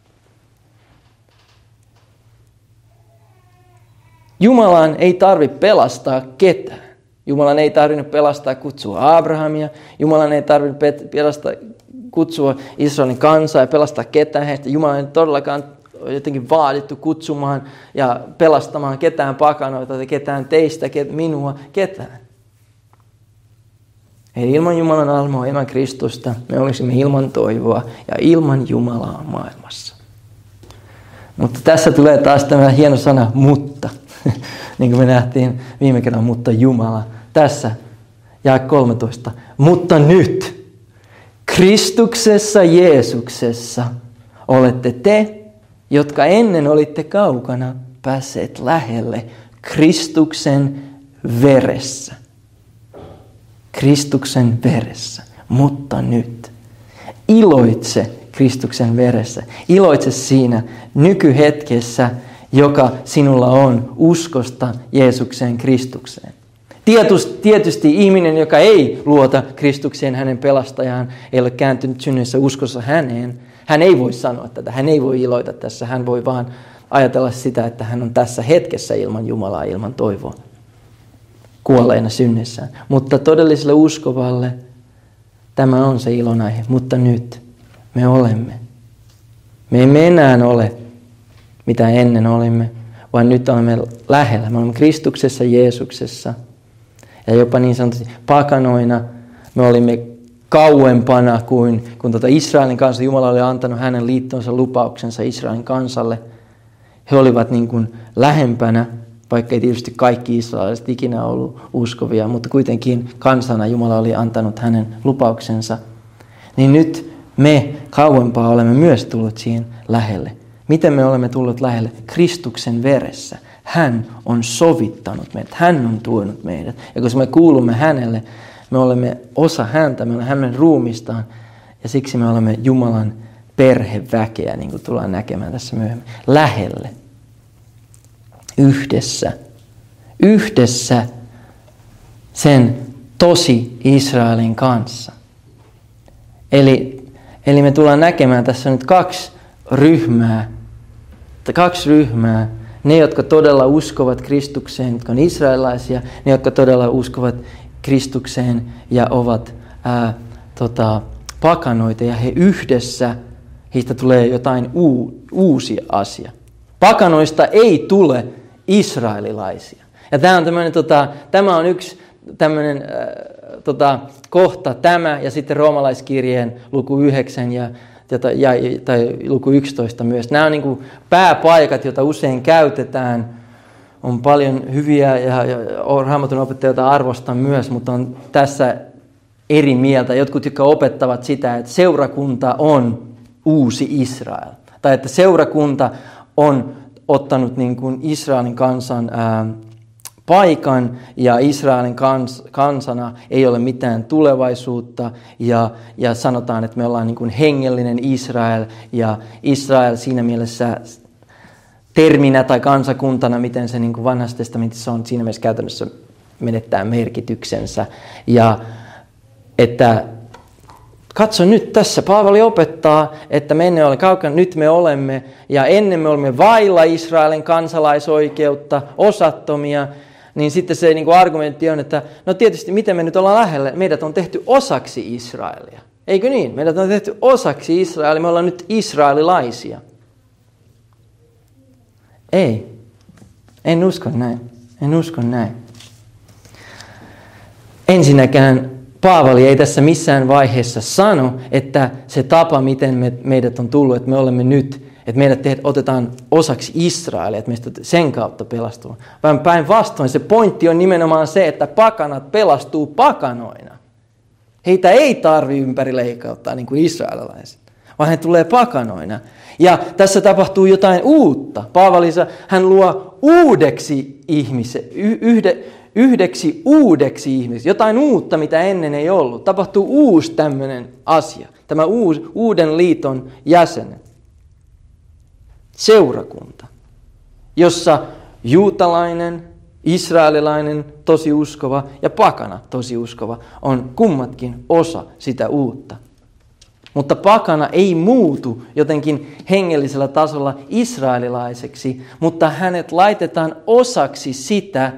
Jumalan ei tarvitse pelastaa ketään. Jumalan ei tarvinnut pelastaa kutsua Abrahamia. Jumalan ei tarvinnut pelastaa kutsua Israelin kansaa ja pelastaa ketään heistä. Jumalan ei todellakaan jotenkin vaadittu kutsumaan ja pelastamaan ketään pakanoita tai ketään teistä, ket, minua, ketään. Eli ilman Jumalan armoa, ilman Kristusta me olisimme ilman toivoa ja ilman Jumalaa maailmassa. Mutta tässä tulee taas tämä hieno sana, mutta. Niin kuin me nähtiin viime kerran, mutta Jumala. Tässä jae kolmetoista. Mutta nyt Kristuksessa Jeesuksessa olette te, jotka ennen olitte kaukana, päässeet lähelle Kristuksen veressä. Kristuksen veressä. Mutta nyt iloitse Kristuksen veressä. Iloitse siinä nykyhetkessä, joka sinulla on uskosta Jeesukseen Kristukseen. Tietysti, tietysti ihminen, joka ei luota Kristukseen hänen pelastajaan, ei ole kääntynyt synnyissä uskossa häneen, hän ei voi sanoa tätä, hän ei voi iloita tässä, hän voi vaan ajatella sitä, että hän on tässä hetkessä ilman Jumalaa, ilman toivoa, kuolleena synnyssään. Mutta todelliselle uskovalle tämä on se ilonaihe, mutta nyt me olemme. Me emme enää ole mitä ennen olimme, vaan nyt olemme lähellä. Me olemme Kristuksessa, Jeesuksessa. Ja jopa niin sanotusti pakanoina me olimme kauempana kuin kun tuota Israelin kanssa Jumala oli antanut hänen liittonsa lupauksensa Israelin kansalle. he olivat niin kuin lähempänä, vaikka ei tietysti kaikki israelilaiset ikinä ollut uskovia, mutta kuitenkin kansana Jumala oli antanut hänen lupauksensa. Niin nyt me kauempaa olemme myös tullut siihen lähelle. Miten me olemme tulleet lähelle? Kristuksen veressä. Hän on sovittanut meidät. Hän on tuonut meidät. Ja kun me kuulumme hänelle, me olemme osa häntä, me olemme hänen ruumistaan. Ja siksi me olemme Jumalan perheväkeä, niin kuin tullaan näkemään tässä myöhemmin. Lähelle. Yhdessä. Yhdessä sen tosi Israelin kanssa. Eli, eli me tullaan näkemään tässä nyt kaksi ryhmää. Kaksi ryhmää. Ne, jotka todella uskovat Kristukseen, jotka on israelilaisia. Ne, jotka todella uskovat Kristukseen ja ovat ää, tota, pakanoita. Ja he yhdessä, heistä tulee jotain uu, uusi asia. Pakanoista ei tule israelilaisia. Ja tämä on, tämmöinen, tota, tämä on yksi tämmöinen äh, tota, kohta, tämä ja sitten roomalaiskirjeen luku yhdeksän ja, ja, ja, tai luku yksitoista myös. Nämä on niin kuin pääpaikat, joita usein käytetään. On paljon hyviä ja, ja Raamatun opettajia arvostan myös, mutta on tässä eri mieltä. Jotkut, jotka opettavat sitä, että seurakunta on uusi Israel. Tai että seurakunta on ottanut niin kuin Israelin kansan ää, paikan ja Israelin kans, kansana ei ole mitään tulevaisuutta ja, ja sanotaan, että me ollaan niin kuin hengellinen Israel ja Israel siinä mielessä terminä tai kansakuntana, miten se niin kuin vanhassa testamentissa on, siinä mielessä käytännössä menettää merkityksensä ja että katso nyt tässä, Paavali opettaa, että me ennen olemme kaukana, nyt me olemme, ja ennen me olemme vailla Israelin kansalaisoikeutta, osattomia, niin sitten se niin kuin argumentti on, että no tietysti miten me nyt ollaan lähellä, meidät on tehty osaksi Israelia. Eikö niin? Meidät on tehty osaksi Israelia, me ollaan nyt israelilaisia. Ei, en usko näin, en usko näin. Ensinnäkään Paavali ei tässä missään vaiheessa sano, että se tapa, miten me, meidät on tullut, että me olemme nyt, että meidät teet, otetaan osaksi Israelia, että meistä sen kautta pelastuu. Vaan päinvastoin se pointti on nimenomaan se, että pakanat pelastuu pakanoina. Heitä ei tarvitse ympärileikauttaa niin kuin israelilaiset, vaan he tulee pakanoina. Ja tässä tapahtuu jotain uutta. Paavali, hän luo uudeksi ihmisen, yhde, yhdeksi uudeksi ihmiseksi, jotain uutta, mitä ennen ei ollut. Tapahtuu uusi tämmöinen asia, tämä uusi, uuden liiton jäsenet. Seurakunta, jossa juutalainen, israelilainen, tosi uskova ja pakana, tosi uskova, on kummatkin osa sitä uutta. Mutta pakana ei muutu jotenkin hengellisellä tasolla israelilaiseksi, mutta hänet laitetaan osaksi sitä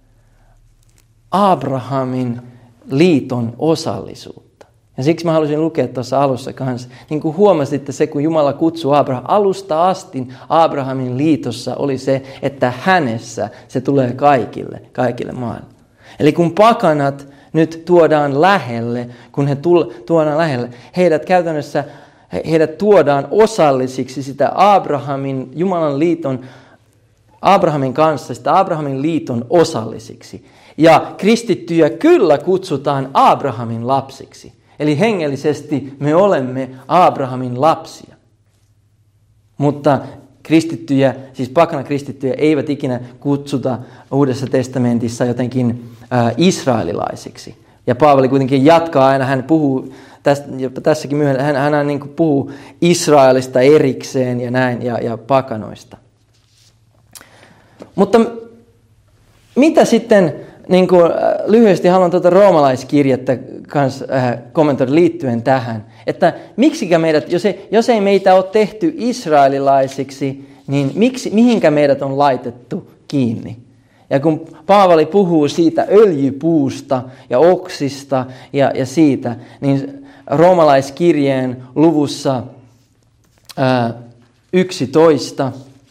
Abrahamin liiton osallisuutta. Ja siksi mä halusin lukea tuossa alussa kanssa. Niin kuin huomasitte se, kun Jumala kutsui Abraham, alusta asti Abrahamin liitossa oli se, että hänessä se tulee kaikille, kaikille maailmalle. Eli kun pakanat nyt tuodaan lähelle, kun he tuodaan lähelle, heidät käytännössä, heidät tuodaan osallisiksi sitä Abrahamin, Jumalan liiton, Abrahamin kanssa, sitä Abrahamin liiton osallisiksi. Ja kristittyjä kyllä kutsutaan Abrahamin lapsiksi. Eli hengellisesti me olemme Abrahamin lapsia. Mutta kristittyjä, siis pakana kristittyjä eivät ikinä kutsuta Uudessa testamentissa jotenkin äh, israelilaisiksi. Ja Paavali kuitenkin jatkaa aina, hän puhuu tästä, tässäkin myöhemmin, hän, hän niin kuin puhuu Israelista erikseen ja näin ja, ja pakanoista. Mutta mitä sitten, niin kuin lyhyesti haluan tuota roomalaiskirjettä kanssa äh, kommentoida liittyen tähän, että miksikä meidät, jos ei, jos ei meitä ole tehty israelilaisiksi, niin miksi, mihinkä meidät on laitettu kiinni? Ja kun Paavali puhuu siitä öljypuusta ja oksista ja, ja siitä, niin roomalaiskirjeen luvussa äh, yksitoista,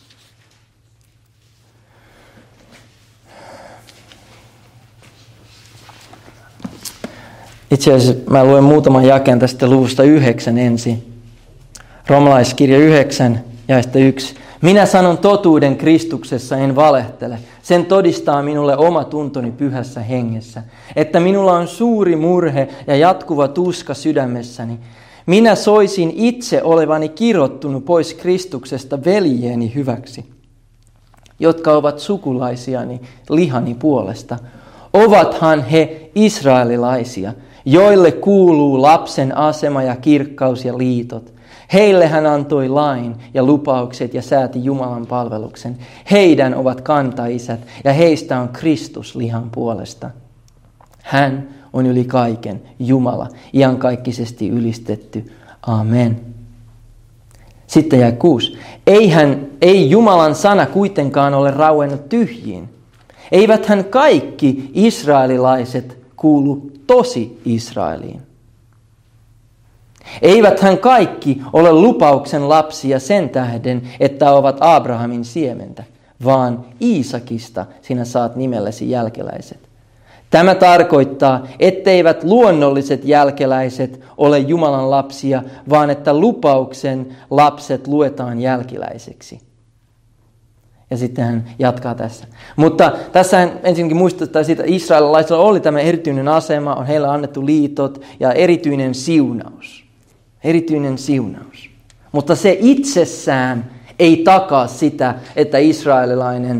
itse asiassa mä luen muutaman jakeen tästä luvusta yhdeksän ensin. Roomalaiskirja yhdeksän, jaesta yksi. Minä sanon totuuden Kristuksessa, en valehtele. Sen todistaa minulle oma tuntoni pyhässä hengessä, että minulla on suuri murhe ja jatkuva tuska sydämessäni. Minä soisin itse olevani kirottunut pois Kristuksesta veljeeni hyväksi, jotka ovat sukulaisiani lihani puolesta. Ovathan he israelilaisia, joille kuuluu lapsen asema ja kirkkaus ja liitot. Heille hän antoi lain ja lupaukset ja sääti Jumalan palveluksen. Heidän ovat kantaisät ja heistä on Kristus lihan puolesta. Hän on yli kaiken Jumala, iankaikkisesti ylistetty. Amen. Sitten jäi kuusi. Eihän, ei Jumalan sana kuitenkaan ole rauennut tyhjiin. Eiväthän kaikki israelilaiset kuulu tosi Israeliin. Eiväthän kaikki ole lupauksen lapsia sen tähden, että ovat Abrahamin siementä, vaan Iisakista sinä saat nimellesi jälkeläiset. Tämä tarkoittaa, etteivät luonnolliset jälkeläiset ole Jumalan lapsia, vaan että lupauksen lapset luetaan jälkeläiseksi. Ja sitten hän jatkaa tässä. Mutta tässä hän ensinnäkin muistuttaa siitä, että israelilaisilla oli tämä erityinen asema, on heille annettu liitot ja erityinen siunaus. Erityinen siunaus. Mutta se itsessään ei takaa sitä, että israelilainen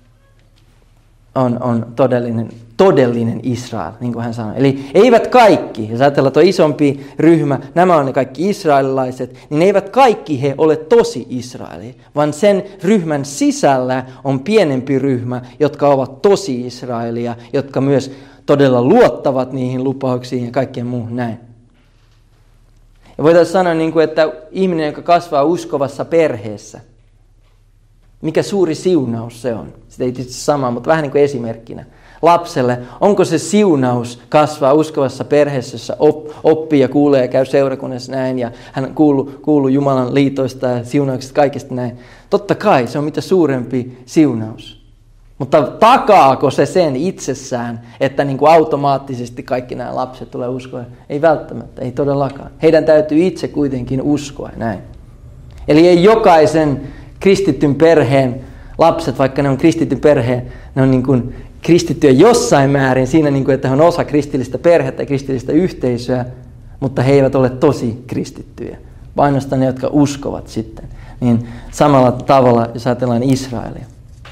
on, on todellinen, todellinen Israel, niin kuin hän sanoi. Eli eivät kaikki, jos ajatellaan tuo isompi ryhmä, nämä on ne kaikki israelilaiset, niin eivät kaikki he ole tosi Israeli, vaan sen ryhmän sisällä on pienempi ryhmä, jotka ovat tosi Israelia, jotka myös todella luottavat niihin lupauksiin ja kaikkeen muuhun näin. Ja voitaisiin sanoa, että ihminen, joka kasvaa uskovassa perheessä, mikä suuri siunaus se on. Sitä ei tietysti sama, mutta vähän niin kuin esimerkkinä. Lapselle, onko se siunaus kasvaa uskovassa perheessä, jossa oppii ja kuulee ja käy seurakunnassa näin, ja hän kuuluu, kuuluu Jumalan liitoista ja siunauksista kaikesta näin. Totta kai se on mitä suurempi siunaus. Mutta takaako se sen itsessään, että niin kuin automaattisesti kaikki nämä lapset tulee uskoa? Ei välttämättä, ei todellakaan. Heidän täytyy itse kuitenkin uskoa näin. Eli ei jokaisen kristityn perheen lapset, vaikka ne on kristityn perheen, ne on niin kuin kristittyjä jossain määrin siinä, niin kuin, että he on osa kristillistä perhettä ja kristillistä yhteisöä, mutta he eivät ole tosi kristittyjä. Ainoastaan ne, jotka uskovat sitten. Niin samalla tavalla, jos ajatellaan Israelia.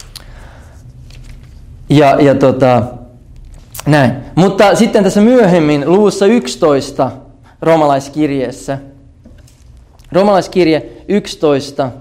Ja, ja tota, näin. Mutta sitten tässä myöhemmin, luvussa yksitoista roomalaiskirjeessä, roomalaiskirje yksitoista,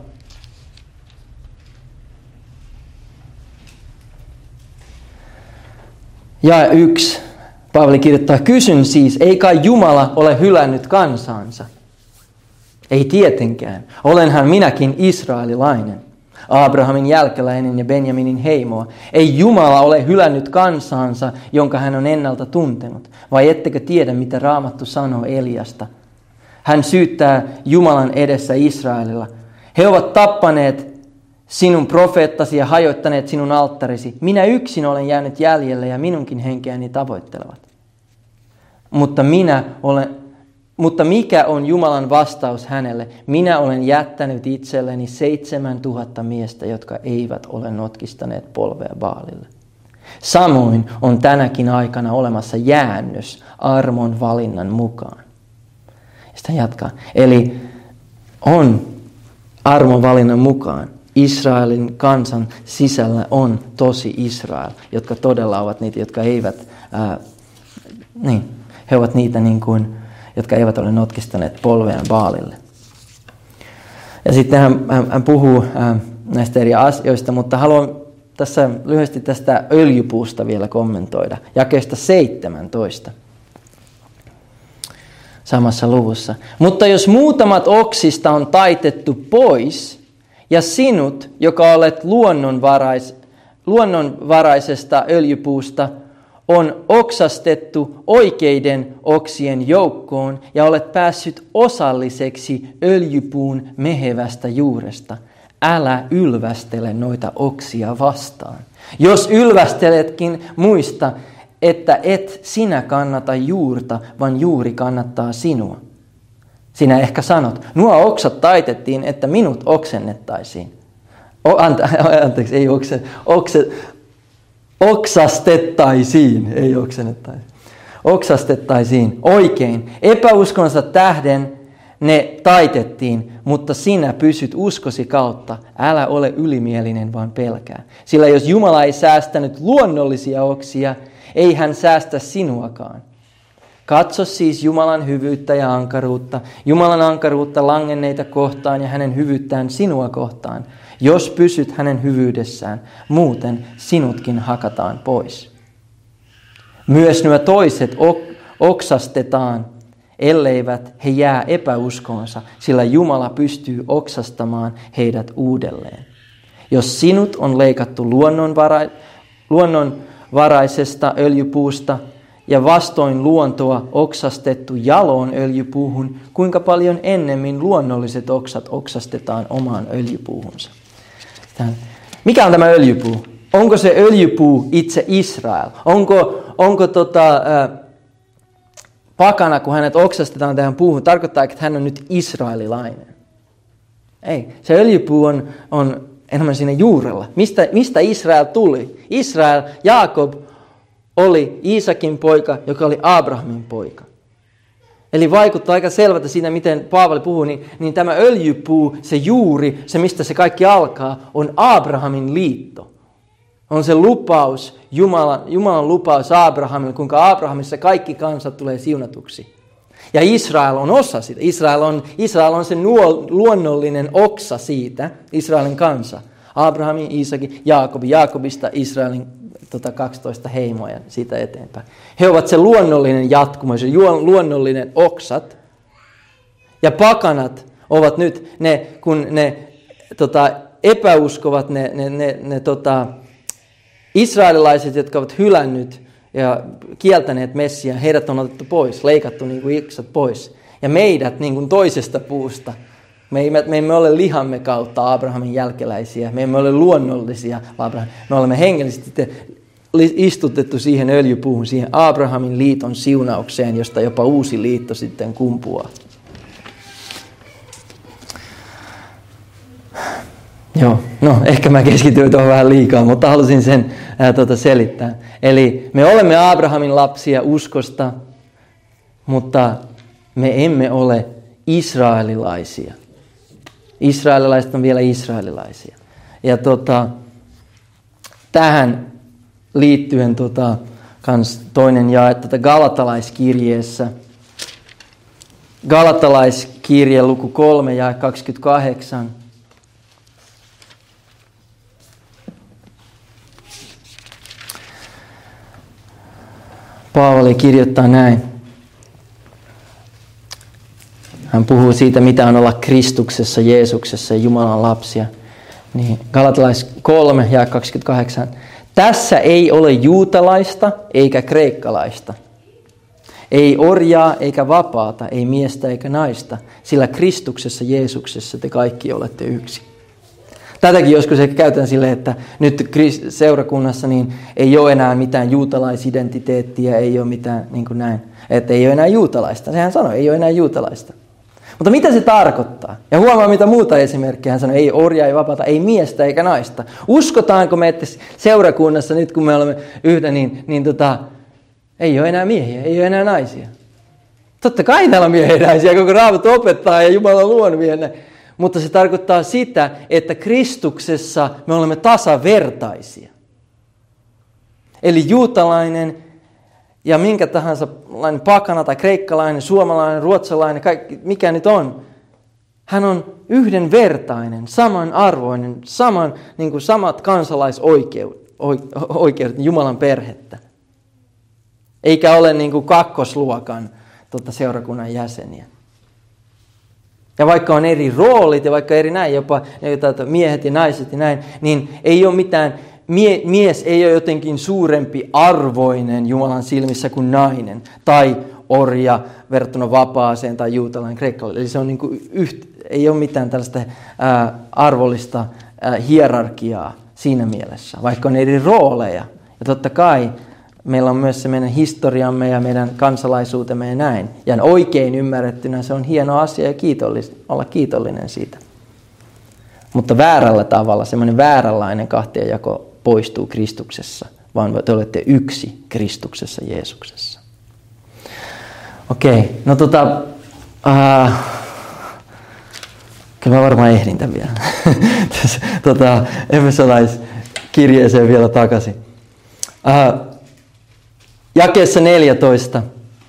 ja yksi, Paavali kirjoittaa, kysyn siis, ei kai Jumala ole hylännyt kansansa? Ei tietenkään. Olenhan minäkin israelilainen, Abrahamin jälkeläinen ja Benjaminin heimoa. Ei Jumala ole hylännyt kansansa, jonka hän on ennalta tuntenut. Vai ettekö tiedä, mitä Raamattu sanoo Eliasta? Hän syyttää Jumalan edessä Israelilla. He ovat tappaneet sinun profeettasi ja hajoittaneet sinun alttarisi. Minä yksin olen jäänyt jäljelle ja minunkin henkeäni tavoittelevat. Mutta minä olen, mutta mikä on Jumalan vastaus hänelle? Minä olen jättänyt itselleni seitsemän tuhatta miestä, jotka eivät ole notkistaneet polvea Baalille. Samoin on tänäkin aikana olemassa jäännös armon valinnan mukaan. Sitten jatkaa. Eli on armon valinnan mukaan. Israelin kansan sisällä on tosi Israel, jotka todella ovat niitä, jotka eivät, ää, niin, he ovat niitä niin kuin, jotka eivät ole notkistaneet polveaan Baalille. Ja sitten hän, hän, hän puhuu ää, näistä eri asioista, mutta haluan tässä lyhyesti tästä öljypuusta vielä kommentoida, jakeesta seitsemäntoista. Samassa luvussa. Mutta jos muutamat oksista on taitettu pois, ja sinut, joka olet luonnonvarais, luonnonvaraisesta öljypuusta, on oksastettu oikeiden oksien joukkoon ja olet päässyt osalliseksi öljypuun mehevästä juuresta. Älä ylvästele noita oksia vastaan. Jos ylvästeletkin, muista, että et sinä kannata juurta, vaan juuri kannattaa sinua. Sinä ehkä sanot, nuo oksat taitettiin, että minut oksennettaisiin. O, ante, anteeksi, ei okse, okse, oksastettaisiin, ei oksennettaisiin. Oksastettaisiin oikein. Epäuskonsa tähden ne taitettiin, mutta sinä pysyt uskosi kautta. Älä ole ylimielinen, vaan pelkää. Sillä jos Jumala ei säästänyt luonnollisia oksia, ei hän säästä sinuakaan. Katso siis Jumalan hyvyyttä ja ankaruutta, Jumalan ankaruutta langenneita kohtaan ja hänen hyvyyttään sinua kohtaan, jos pysyt hänen hyvyydessään, muuten sinutkin hakataan pois. Myös nuo toiset ok- oksastetaan, elleivät he jää epäuskoonsa, sillä Jumala pystyy oksastamaan heidät uudelleen. Jos sinut on leikattu luonnonvara- luonnonvaraisesta öljypuusta ja vastoin luontoa oksastettu jaloon öljypuuhun, kuinka paljon ennemmin luonnolliset oksat oksastetaan omaan öljypuuhunsa. Tämän. Mikä on tämä öljypuu? Onko se öljypuu itse Israel? Onko, onko tota, äh, pakana, kun hänet oksastetaan tähän puuhun, tarkoittaa, että hän on nyt israelilainen? Ei. Se öljypuu on, on enemmän siinä juurella. Mistä, mistä Israel tuli? Israel, Jaakob, oli Iisakin poika, joka oli Abrahamin poika. Eli vaikuttaa aika selvältä siinä, miten Paavali puhuu, niin, niin tämä öljypuu, se juuri, se mistä se kaikki alkaa, on Abrahamin liitto. On se lupaus, Jumalan, Jumalan lupaus Abrahamille, kuinka Abrahamissa kaikki kansat tulee siunatuksi. Ja Israel on osa sitä. Israel on, Israel on se nuo, luonnollinen oksa siitä, Israelin kansa. Abrahamin, Iisakin, Jaakobin, Jaakobista Israelin tota, kaksitoista heimoa ja siitä eteenpäin. He ovat se luonnollinen jatkumo, se luonnollinen oksat. Ja pakanat ovat nyt ne, kun ne tota, epäuskovat, ne, ne, ne, ne tota, israelilaiset, jotka ovat hylännyt ja kieltäneet Messiaan, heidät on otettu pois, leikattu niin kuin iksat pois. Ja meidät niin kuin toisesta puusta. Me emme, me emme ole lihamme kautta Abrahamin jälkeläisiä, me emme ole luonnollisia Abraham. Me olemme hengellisesti istutettu siihen öljypuuhun, siihen Abrahamin liiton siunaukseen, josta jopa uusi liitto sitten kumpuaa. Joo, no ehkä mä keskityin tuohon vähän liikaa, mutta halusin sen ää, tuota selittää. Eli me olemme Abrahamin lapsia uskosta, mutta me emme ole israelilaisia. Israelilaiset on vielä israelilaisia. Ja tota, tähän liittyen tota, kans toinen jae tota Galatalaiskirjeessä. Galatalaiskirje luku kolme jae kaksikymmentäkahdeksan. Paavali kirjoittaa näin. Hän puhuu siitä, mitä on olla Kristuksessa, Jeesuksessa ja Jumalan lapsia. Niin, Galatalais kolme ja kaksikymmentäkahdeksan. Tässä ei ole juutalaista eikä kreikkalaista. Ei orjaa eikä vapaata, ei miestä eikä naista, sillä Kristuksessa, Jeesuksessa te kaikki olette yksi. Tätäkin joskus ehkä käytetään silleen, että nyt seurakunnassa niin ei ole enää mitään juutalaisidentiteettiä, ei ole mitään niin kuin näin, että ei ole enää juutalaista. Sehän sanoi, ei ole enää juutalaista. Mutta mitä se tarkoittaa? Ja huomaa mitä muuta esimerkkiä. Hän sanoi, ei orjaa, ei vapaata, ei miestä eikä naista. Uskotaanko me, että seurakunnassa nyt kun me olemme yhtä, niin, niin tota, ei ole enää miehiä, ei ole enää naisia. Totta kai täällä on miehiä ja naisia, koko Raamattu opettaa ja Jumala on luonut miehiä. Mutta se tarkoittaa sitä, että Kristuksessa me olemme tasavertaisia. Eli juutalainen ja minkä tahansa pakana tai kreikkalainen, suomalainen, ruotsalainen, kaikki, mikä nyt on. Hän on yhdenvertainen, samanarvoinen, saman, niin kuin samat kansalaisoikeudet, oikeudet, Jumalan perhettä. Eikä ole niin kuin kakkosluokan tota, seurakunnan jäseniä. Ja vaikka on eri roolit ja vaikka eri näin, jopa miehet ja naiset ja näin, niin ei ole mitään, mie, mies ei ole jotenkin suurempi arvoinen Jumalan silmissä kuin nainen. Tai orja verrattuna vapaaseen tai juutalainen kreikkalainen. Eli se on niin kuin yht, ei ole mitään tällaista ää, arvollista ää, hierarkiaa siinä mielessä, vaikka on eri rooleja. Ja totta kai meillä on myös se meidän historiamme ja meidän kansalaisuutemme ja näin. Ja oikein ymmärrettynä se on hieno asia ja kiitollis, olla kiitollinen siitä. Mutta väärällä tavalla, semmoinen vääränlainen kahtiajako poistuu Kristuksessa, vaan te olette yksi Kristuksessa, Jeesuksessa. Okei, no tota, äh, kyllä mä varmaan ehdin tämän vielä. tota, Efesolaiskirjeeseen vielä takaisin. Äh, jakeessa neljätoista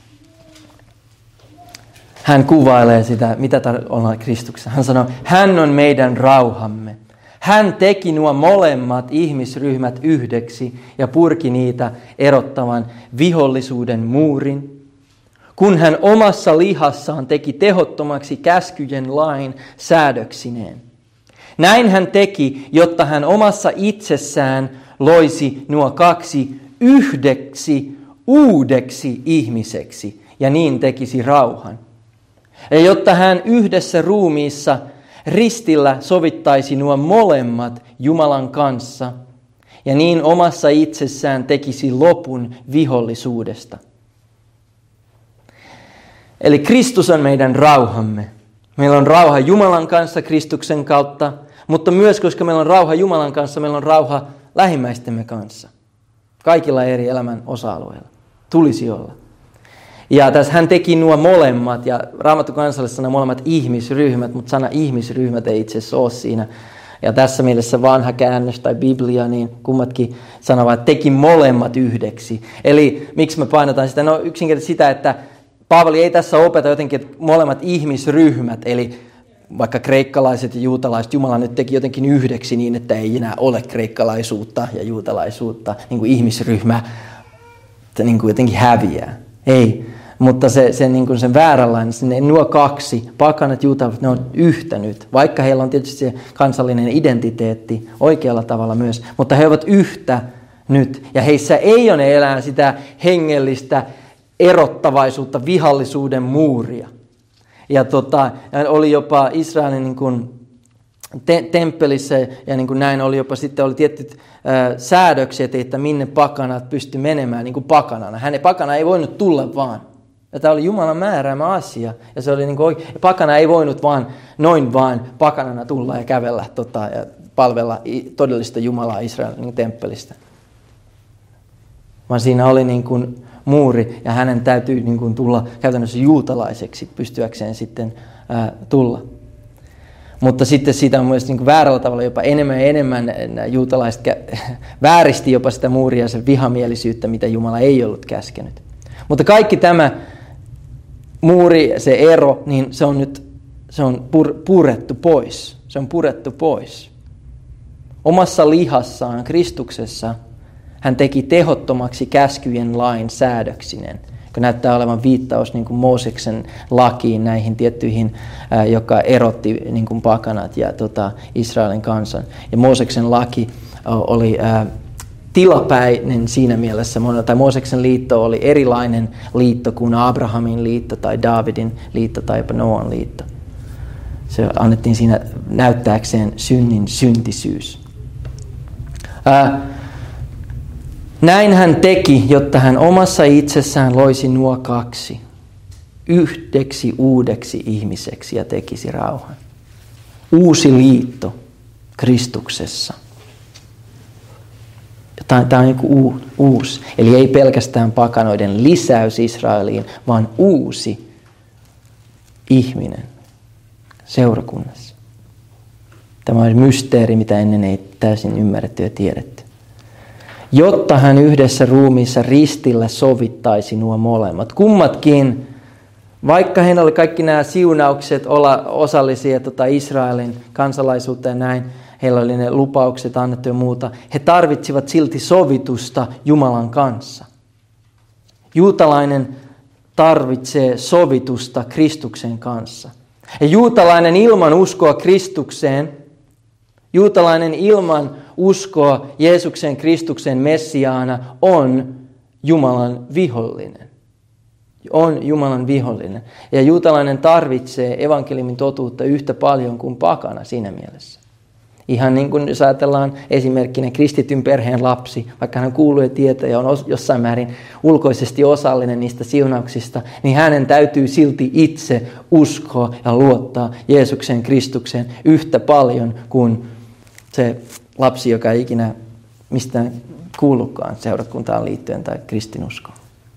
hän kuvailee sitä, mitä ollaan Kristuksessa. Hän sanoo, hän on meidän rauhamme. Hän teki nuo molemmat ihmisryhmät yhdeksi ja purki niitä erottavan vihollisuuden muurin. Kun hän omassa lihassaan teki tehottomaksi käskyjen lain säädöksineen. Näin hän teki, jotta hän omassa itsessään loisi nuo kaksi yhdeksi uudeksi ihmiseksi ja niin tekisi rauhan. Ja jotta hän yhdessä ruumiissa ristillä sovittaisi nuo molemmat Jumalan kanssa ja niin omassa itsessään tekisi lopun vihollisuudesta. Eli Kristus on meidän rauhamme. Meillä on rauha Jumalan kanssa Kristuksen kautta, mutta myös koska meillä on rauha Jumalan kanssa, meillä on rauha lähimmäistemme kanssa. Kaikilla eri elämän osa-alueilla. Tulisi olla. Ja tässä hän teki nuo molemmat, ja Raamattu kansallisessa sana molemmat ihmisryhmät, mutta sana ihmisryhmät ei itse asiassa ole siinä. Ja tässä mielessä vanha käännös tai Biblia, niin kummatkin sanovat, että teki molemmat yhdeksi. Eli miksi me painotaan sitä? No yksinkertaisesti sitä, että Paavali ei tässä opeta jotenkin, että molemmat ihmisryhmät, eli vaikka kreikkalaiset ja juutalaiset, Jumala nyt teki jotenkin yhdeksi niin, että ei enää ole kreikkalaisuutta ja juutalaisuutta, niin kuin ihmisryhmä niin kuin jotenkin häviää. Ei, mutta se, se niin kuin sen vääränlainen, ne, nuo kaksi, pakanat, juutalaiset, ne on yhtä nyt, vaikka heillä on tietysti se kansallinen identiteetti oikealla tavalla myös, mutta he ovat yhtä nyt, ja heissä ei ole elää sitä hengellistä erottavaisuutta, vihollisuuden muuria. Ja tota, oli jopa Israelin niin kuin te- temppelissä ja niin kuin näin oli jopa sitten oli tietyt äh, säädökset, että minne pakanat pysty menemään niin kuin pakanana. Hänen pakana ei voinut tulla vaan. Ja tämä oli Jumalan määräämä asia. Ja se oli niin kuin, pakana ei voinut vaan noin vaan pakanana tulla ja kävellä tota, ja palvella todellista Jumalaa Israelin niin temppelistä. Vaan siinä oli niin kuin muuri, ja hänen täytyy niin kuin tulla käytännössä juutalaiseksi pystyäkseen sitten ää, tulla. Mutta sitten siitä on myös niin kuin väärällä tavalla jopa enemmän ja enemmän juutalaiset vääristi jopa sitä muuria ja sen vihamielisyyttä, mitä Jumala ei ollut käskenyt. Mutta kaikki tämä muuri, se ero, niin se on nyt se on pur, purettu pois. Se on purettu pois. Omassa lihassaan, Kristuksessa, hän teki tehottomaksi käskyjen lain säädöksinen, joka näyttää olevan viittaus niin kuin Mooseksen lakiin, näihin tiettyihin, ää, joka erotti niin kuin pakanat ja tota, Israelin kansan. Ja Mooseksen laki oli ää, tilapäinen siinä mielessä, tai Mooseksen liitto oli erilainen liitto kuin Abrahamin liitto tai Daavidin liitto tai jopa Noan liitto. Se annettiin siinä näyttääkseen synnin syntisyys. Ää, Näin hän teki, jotta hän omassa itsessään loisi nuo kaksi yhdeksi uudeksi ihmiseksi ja tekisi rauhan. Uusi liitto Kristuksessa. Tämä on joku uusi. Eli ei pelkästään pakanoiden lisäys Israeliin, vaan uusi ihminen seurakunnassa. Tämä on mysteeri, mitä ennen ei täysin ymmärretty ja tiedetty. Jotta hän yhdessä ruumiissa ristillä sovittaisi nuo molemmat. Kummatkin, vaikka heillä oli kaikki nämä siunaukset olla osallisia tota Israelin kansalaisuutta ja näin, heillä oli ne lupaukset annettu ja muuta, he tarvitsivat silti sovitusta Jumalan kanssa. Juutalainen tarvitsee sovitusta Kristuksen kanssa. Ja juutalainen ilman uskoa Kristukseen, juutalainen ilman uskoa Jeesuksen Kristuksen Messiaana on Jumalan vihollinen. On Jumalan vihollinen. Ja juutalainen tarvitsee evankeliumin totuutta yhtä paljon kuin pakana siinä mielessä. Ihan niin kuin jos ajatellaan esimerkkinä kristityn perheen lapsi, vaikka hän kuuluu ja tietää ja on jossain määrin ulkoisesti osallinen niistä siunauksista, niin hänen täytyy silti itse uskoa ja luottaa Jeesukseen Kristukseen yhtä paljon kuin se lapsi, joka ei ikinä mistään kuulukaan seurakuntaan liittyen tai kristinuskoon.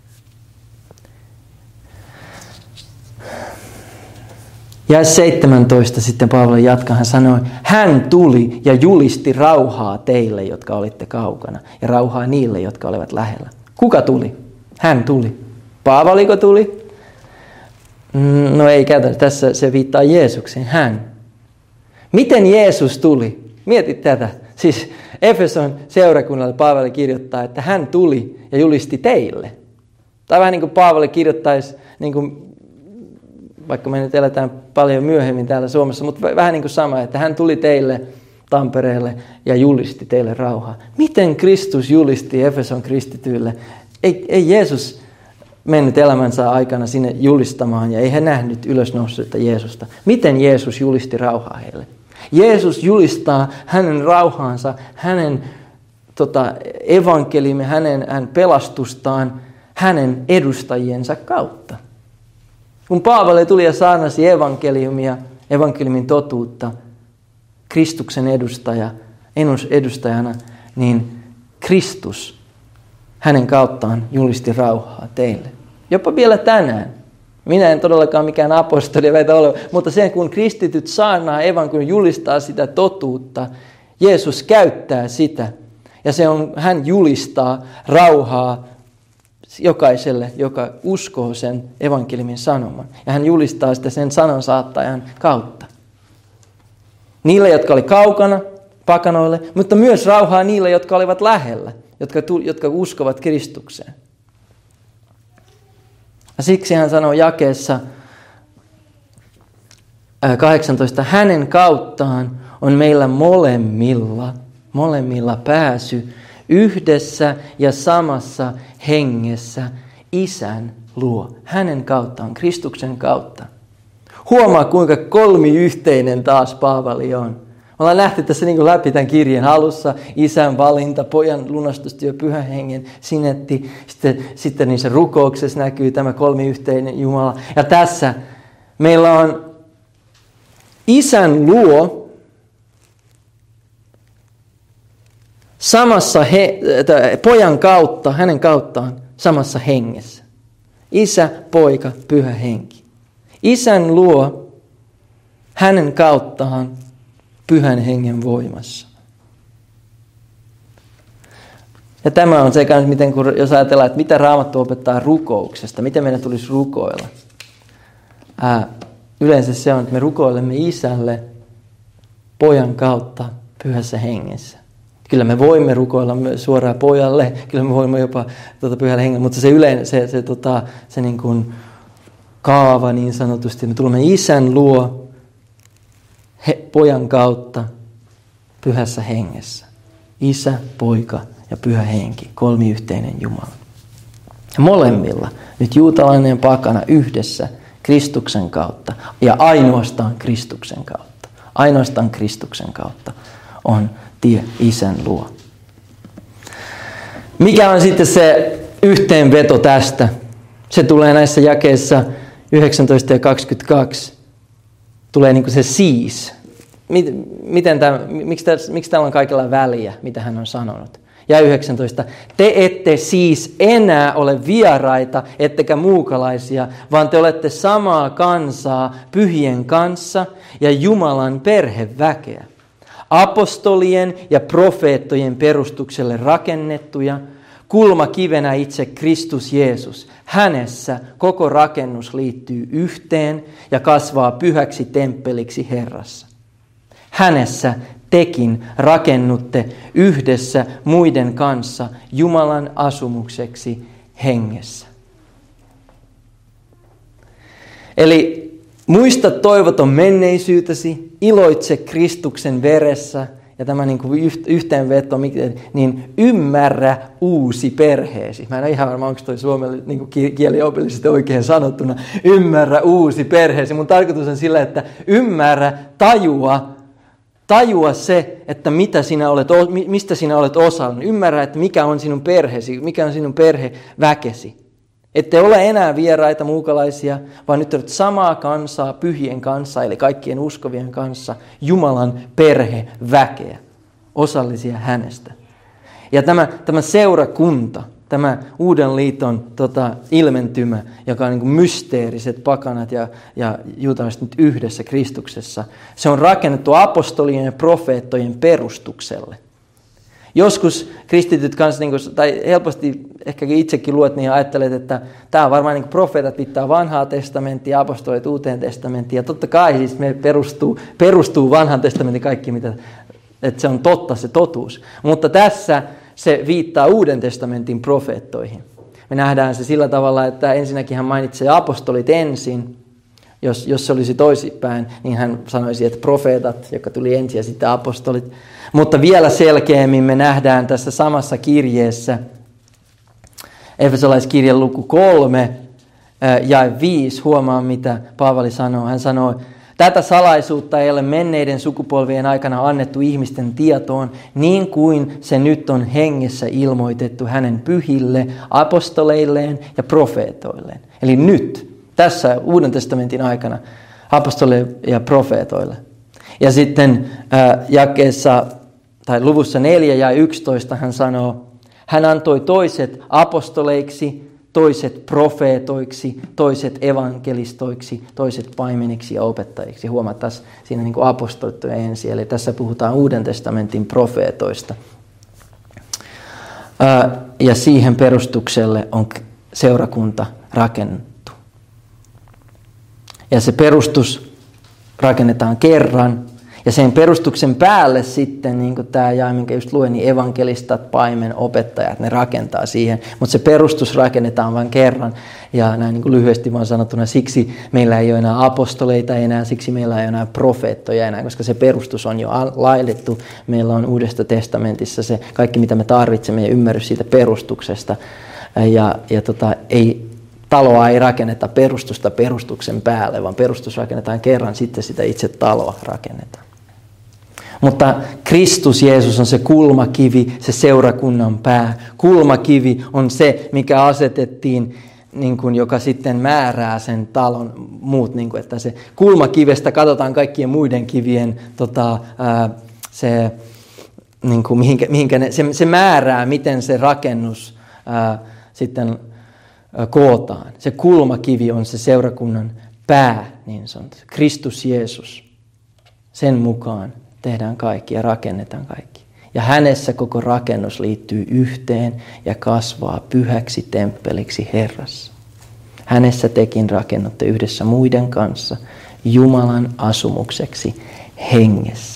Ja seitsemäntoista sitten Paavali jatkaa, hän sanoi, hän tuli ja julisti rauhaa teille, jotka olitte kaukana, ja rauhaa niille, jotka olivat lähellä. Kuka tuli? Hän tuli. Paavaliko tuli? No ei käytä, tässä se viittaa Jeesukseen, hän. Miten Jeesus tuli? Mieti tätä. Siis Efeson seurakunnalle Paavali kirjoittaa, että hän tuli ja julisti teille. Tai vähän niin kuin Paavali kirjoittaisi, niin kuin, vaikka me nyt eletään paljon myöhemmin täällä Suomessa, mutta vähän niin kuin sama, että hän tuli teille Tampereelle ja julisti teille rauhaa. Miten Kristus julisti Efeson kristityille? Ei, ei Jeesus mennyt elämänsä aikana sinne julistamaan ja ei hän nähnyt ylösnousutta Jeesusta. Miten Jeesus julisti rauhaa heille? Jeesus julistaa hänen rauhaansa, hänen tota, evankeliumin, hänen, hänen pelastustaan, hänen edustajiensa kautta. Kun Paavali tuli ja saarnasi evankeliumia, evankeliumin totuutta, Kristuksen edustaja, edustajana, niin Kristus hänen kauttaan julisti rauhaa teille. Jopa vielä tänään. Minä en todellakaan mikään apostoli väitä ole, mutta sen kun kristityt saarnaa evankeliumia, julistaa sitä totuutta, Jeesus käyttää sitä. Ja se on, hän julistaa rauhaa jokaiselle, joka uskoo sen evankeliumin sanoman. Ja hän julistaa sitä sen sanansaattajan kautta. Niille, jotka oli kaukana, pakanoille, mutta myös rauhaa niille, jotka olivat lähellä, jotka, jotka uskovat Kristukseen. Ja siksi hän sanoo jakeessa kahdeksantoista, hänen kauttaan on meillä molemmilla, molemmilla pääsy yhdessä ja samassa hengessä Isän luo. Hänen kauttaan, Kristuksen kautta. Huomaa, kuinka kolmiyhteinen taas Paavali on. Me ollaan nähty tässä niin kuin läpi tämän kirjan alussa. Isän valinta, pojan lunastustyö, pyhän hengen sinetti. Sitten, sitten niissä rukouksessa näkyy tämä kolmiyhteinen Jumala. Ja tässä meillä on Isän luo samassa he, pojan kautta, hänen kauttaan samassa hengessä. Isä, poika, pyhä henki. Isän luo hänen kauttaan pyhän hengen voimassa. Ja tämä on se kanssa, miten, kun, jos ajatellaan, että mitä Raamattu opettaa rukouksesta, miten meidän tulisi rukoilla. Ää, yleensä se on, että me rukoilemme Isälle pojan kautta pyhässä hengessä. Kyllä me voimme rukoilla myös suoraan pojalle, kyllä me voimme jopa tuota, pyhällä hengellä, mutta se yleinen, se, se, tota, se niin kuin kaava niin sanotusti, me tulemme Isän luo he, pojan kautta pyhässä hengessä. Isä, poika ja pyhä henki, kolmiyhteinen Jumala. Ja molemmilla, nyt juutalainen ja pakana yhdessä Kristuksen kautta ja ainoastaan Kristuksen kautta, ainoastaan Kristuksen kautta on tie Isän luo. Mikä on sitten se yhteenveto tästä? Se tulee näissä jakeissa yhdeksäntoista ja kaksikymmentäkaksi. Tulee niin kuin se siis. Miten tämä, miksi, tämä, miksi täällä on kaikilla väliä, mitä hän on sanonut? Ja yhdeksäntoista. Te ette siis enää ole vieraita, ettekä muukalaisia, vaan te olette samaa kansaa pyhien kanssa ja Jumalan perheväkeä. Apostolien ja profeettojen perustukselle rakennettuja, kulmakivenä itse Kristus Jeesus. Hänessä koko rakennus liittyy yhteen ja kasvaa pyhäksi temppeliksi Herrassa. Hänessä tekin rakennutte yhdessä muiden kanssa Jumalan asumukseksi hengessä. Eli muista toivoton menneisyytesi, iloitse Kristuksen veressä, ja tämä niin kuin yhteenveto, niin ymmärrä uusi perheesi. Mä en ole ihan varma, onko toi suomen niin kuin kieliopillisesti oikein sanottuna. Ymmärrä uusi perheesi. Mun tarkoitus on sillä, että ymmärrä, tajua Tajua se, että mitä sinä olet, mistä sinä olet osallinen. Ymmärrä, että mikä on sinun perheesi, mikä on sinun perheväkesi. Ette ole enää vieraita muukalaisia, vaan nyt olet samaa kansaa, pyhien kanssa, eli kaikkien uskovien kanssa, Jumalan perheväkeä, osallisia hänestä. Ja tämä, tämä seurakunta, tämä uuden liiton tota, ilmentymä, joka on niin kuin mysteeriset pakanat ja, ja juutalaiset nyt yhdessä Kristuksessa, se on rakennettu apostolien ja profeettojen perustukselle. Joskus kristityt kanssa, niin kuin, tai helposti ehkäkin itsekin luet, niin ajattelet, että tämä on varmaan niin kuin profeetat viittaa vanhaa testamenttia, apostolit uuteen testamenttiin. Ja totta kai siis me perustuu, perustuu vanhan testamentin kaikki, mitä, että se on totta, se totuus. Mutta tässä se viittaa uuden testamentin profeettoihin. Me nähdään se sillä tavalla, että ensinnäkin hän mainitsee apostolit ensin. Jos, jos se olisi toisinpäin, niin hän sanoisi, että profeetat, joka tuli ensin ja sitten apostolit. Mutta vielä selkeämmin me nähdään tässä samassa kirjeessä, Efesolaiskirjan luku kolme, jae viisi, huomaa mitä Paavali sanoo. Hän sanoo, tätä salaisuutta ei ole menneiden sukupolvien aikana annettu ihmisten tietoon, niin kuin se nyt on hengessä ilmoitettu hänen pyhille apostoleilleen ja profeetoilleen. Eli nyt. Tässä Uuden testamentin aikana apostoleille ja profeetoille. Ja sitten äh, jakeessa, tai luvussa neljä ja yksitoista hän sanoo, hän antoi toiset apostoleiksi, toiset profeetoiksi, toiset evankelistoiksi, toiset paimeniksi ja opettajiksi. Huomataan siinä niin kuin apostolit ensin, eli tässä puhutaan Uuden testamentin profeetoista. Äh, ja siihen perustukselle on seurakunta rakennettu. Ja se perustus rakennetaan kerran. Ja sen perustuksen päälle sitten, niin kuin tämä jae, minkä just luin, niin evankelistat, paimen, opettajat, ne rakentaa siihen. Mutta se perustus rakennetaan vain kerran. Ja näin niin kuin lyhyesti vaan sanottuna, siksi meillä ei ole enää apostoleita enää, siksi meillä ei ole enää profeettoja enää, koska se perustus on jo laitettu. Meillä on Uudesta testamentissa se kaikki, mitä me tarvitsemme ja ymmärrys siitä perustuksesta. Ja, ja tota, ei... Taloa ei rakenneta perustusta perustuksen päälle, vaan perustus rakennetaan kerran, sitten sitä itse taloa rakennetaan. Mutta Kristus Jeesus on se kulmakivi, se seurakunnan pää. Kulmakivi on se, mikä asetettiin, niin kuin, joka sitten määrää sen talon muut. Niin kuin, että se kulmakivestä katsotaan kaikkien muiden kivien, tota, ää, se, niin kuin, mihinkä, mihinkä ne, se, se määrää, miten se rakennus ää, sitten kootaan. Se kulmakivi on se seurakunnan pää, niin sanottu. Kristus Jeesus. Sen mukaan tehdään kaikki ja rakennetaan kaikki. Ja hänessä koko rakennus liittyy yhteen ja kasvaa pyhäksi temppeliksi Herrassa. Hänessä tekin rakennutte yhdessä muiden kanssa Jumalan asumukseksi hengessä.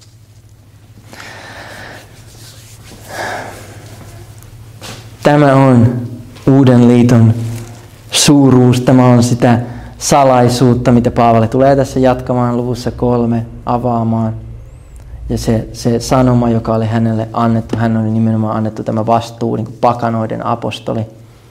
Tämä on Uuden liiton suuruus, tämä on sitä salaisuutta, mitä Paavali tulee tässä jatkamaan luvussa kolme, avaamaan. Ja se, se sanoma, joka oli hänelle annettu, hän oli nimenomaan annettu tämä vastuu, niin kuin pakanoiden apostoli.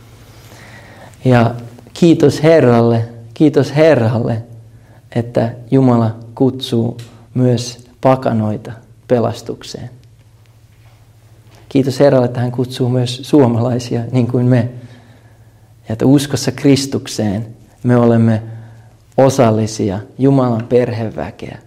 Ja kiitos Herralle, kiitos Herralle, että Jumala kutsuu myös pakanoita pelastukseen. Kiitos Herralle, että hän kutsuu myös suomalaisia niin kuin me. Ja että uskossa Kristukseen me olemme osallisia Jumalan perheväkeä.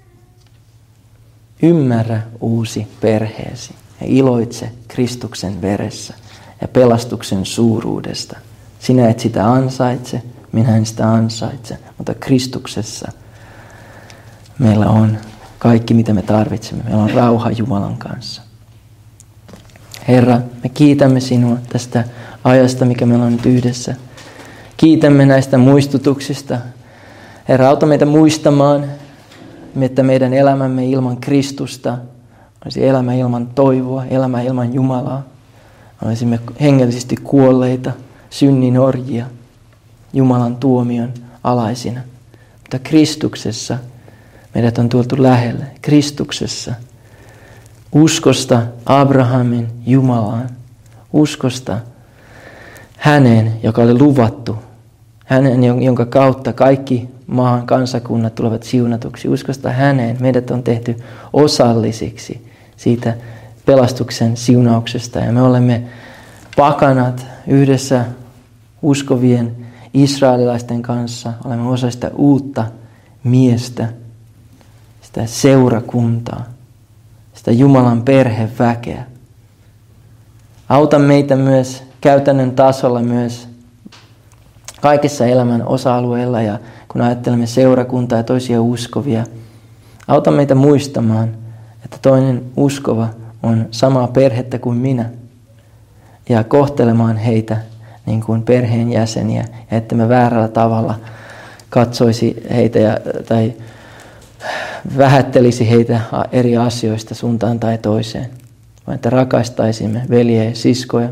Ymmärrä uusi perheesi ja iloitse Kristuksen veressä ja pelastuksen suuruudesta. Sinä et sitä ansaitse, minä en sitä ansaitse, mutta Kristuksessa meillä on kaikki, mitä me tarvitsemme. Meillä on rauha Jumalan kanssa. Herra, me kiitämme sinua tästä ajasta, mikä meillä on nyt yhdessä. Kiitämme näistä muistutuksista. Herra, auta meitä muistamaan, että meidän elämämme ilman Kristusta olisi elämä ilman toivoa, elämä ilman Jumalaa. Olisimme hengellisesti kuolleita, synnin orjia, Jumalan tuomion alaisina. Mutta Kristuksessa meidät on tuotu lähelle. Kristuksessa uskosta Abrahamin Jumalaan. Uskosta häneen, joka oli luvattu. Hänen, jonka kautta kaikki maan kansakunnat tulevat siunatuksi. Uskosta häneen meidät on tehty osallisiksi siitä pelastuksen siunauksesta. Ja me olemme pakanat yhdessä uskovien israelilaisten kanssa. Olemme osa sitä uutta miestä, sitä seurakuntaa, sitä Jumalan perheväkeä. Auta meitä myös käytännön tasolla myös kaikissa elämän osa-alueilla ja kun ajattelemme seurakuntaa ja toisia uskovia. Auta meitä muistamaan, että toinen uskova on samaa perhettä kuin minä ja kohtelemaan heitä niin kuin perheenjäseniä ja että me väärällä tavalla katsoisi heitä ja, tai vähättelisi heitä eri asioista suuntaan tai toiseen, vaan että rakastaisimme veljeä ja siskoja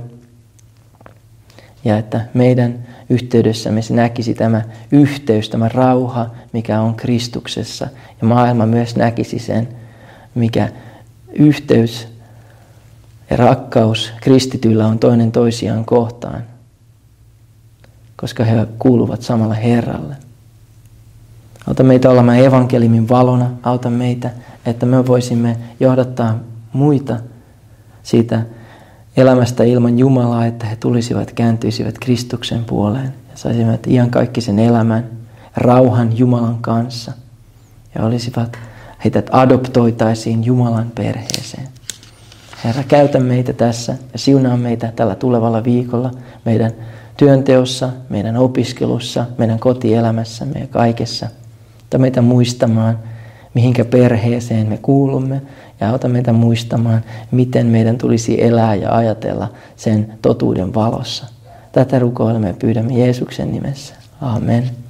ja että meidän yhteydessämme se näkisi tämä yhteys, tämä rauha, mikä on Kristuksessa ja maailma myös näkisi sen, mikä yhteys ja rakkaus kristityillä on toinen toisiaan kohtaan, koska he kuuluvat samalle Herralle. Auta meitä olemaan evankeliumin valona, auta meitä, että me voisimme johdattaa muita siitä elämästä ilman Jumalaa, että he tulisivat, kääntyisivät Kristuksen puoleen ja saisivat iankaikkisen elämän, rauhan Jumalan kanssa ja olisivat, heidät adoptoitaisiin Jumalan perheeseen. Herra, käytä meitä tässä ja siunaa meitä tällä tulevalla viikolla meidän työnteossa, meidän opiskelussa, meidän kotielämässämme ja kaikessa. Auta meitä muistamaan, mihinkä perheeseen me kuulumme ja auta meitä muistamaan, miten meidän tulisi elää ja ajatella sen totuuden valossa. Tätä rukoilemme ja pyydämme Jeesuksen nimessä. Amen.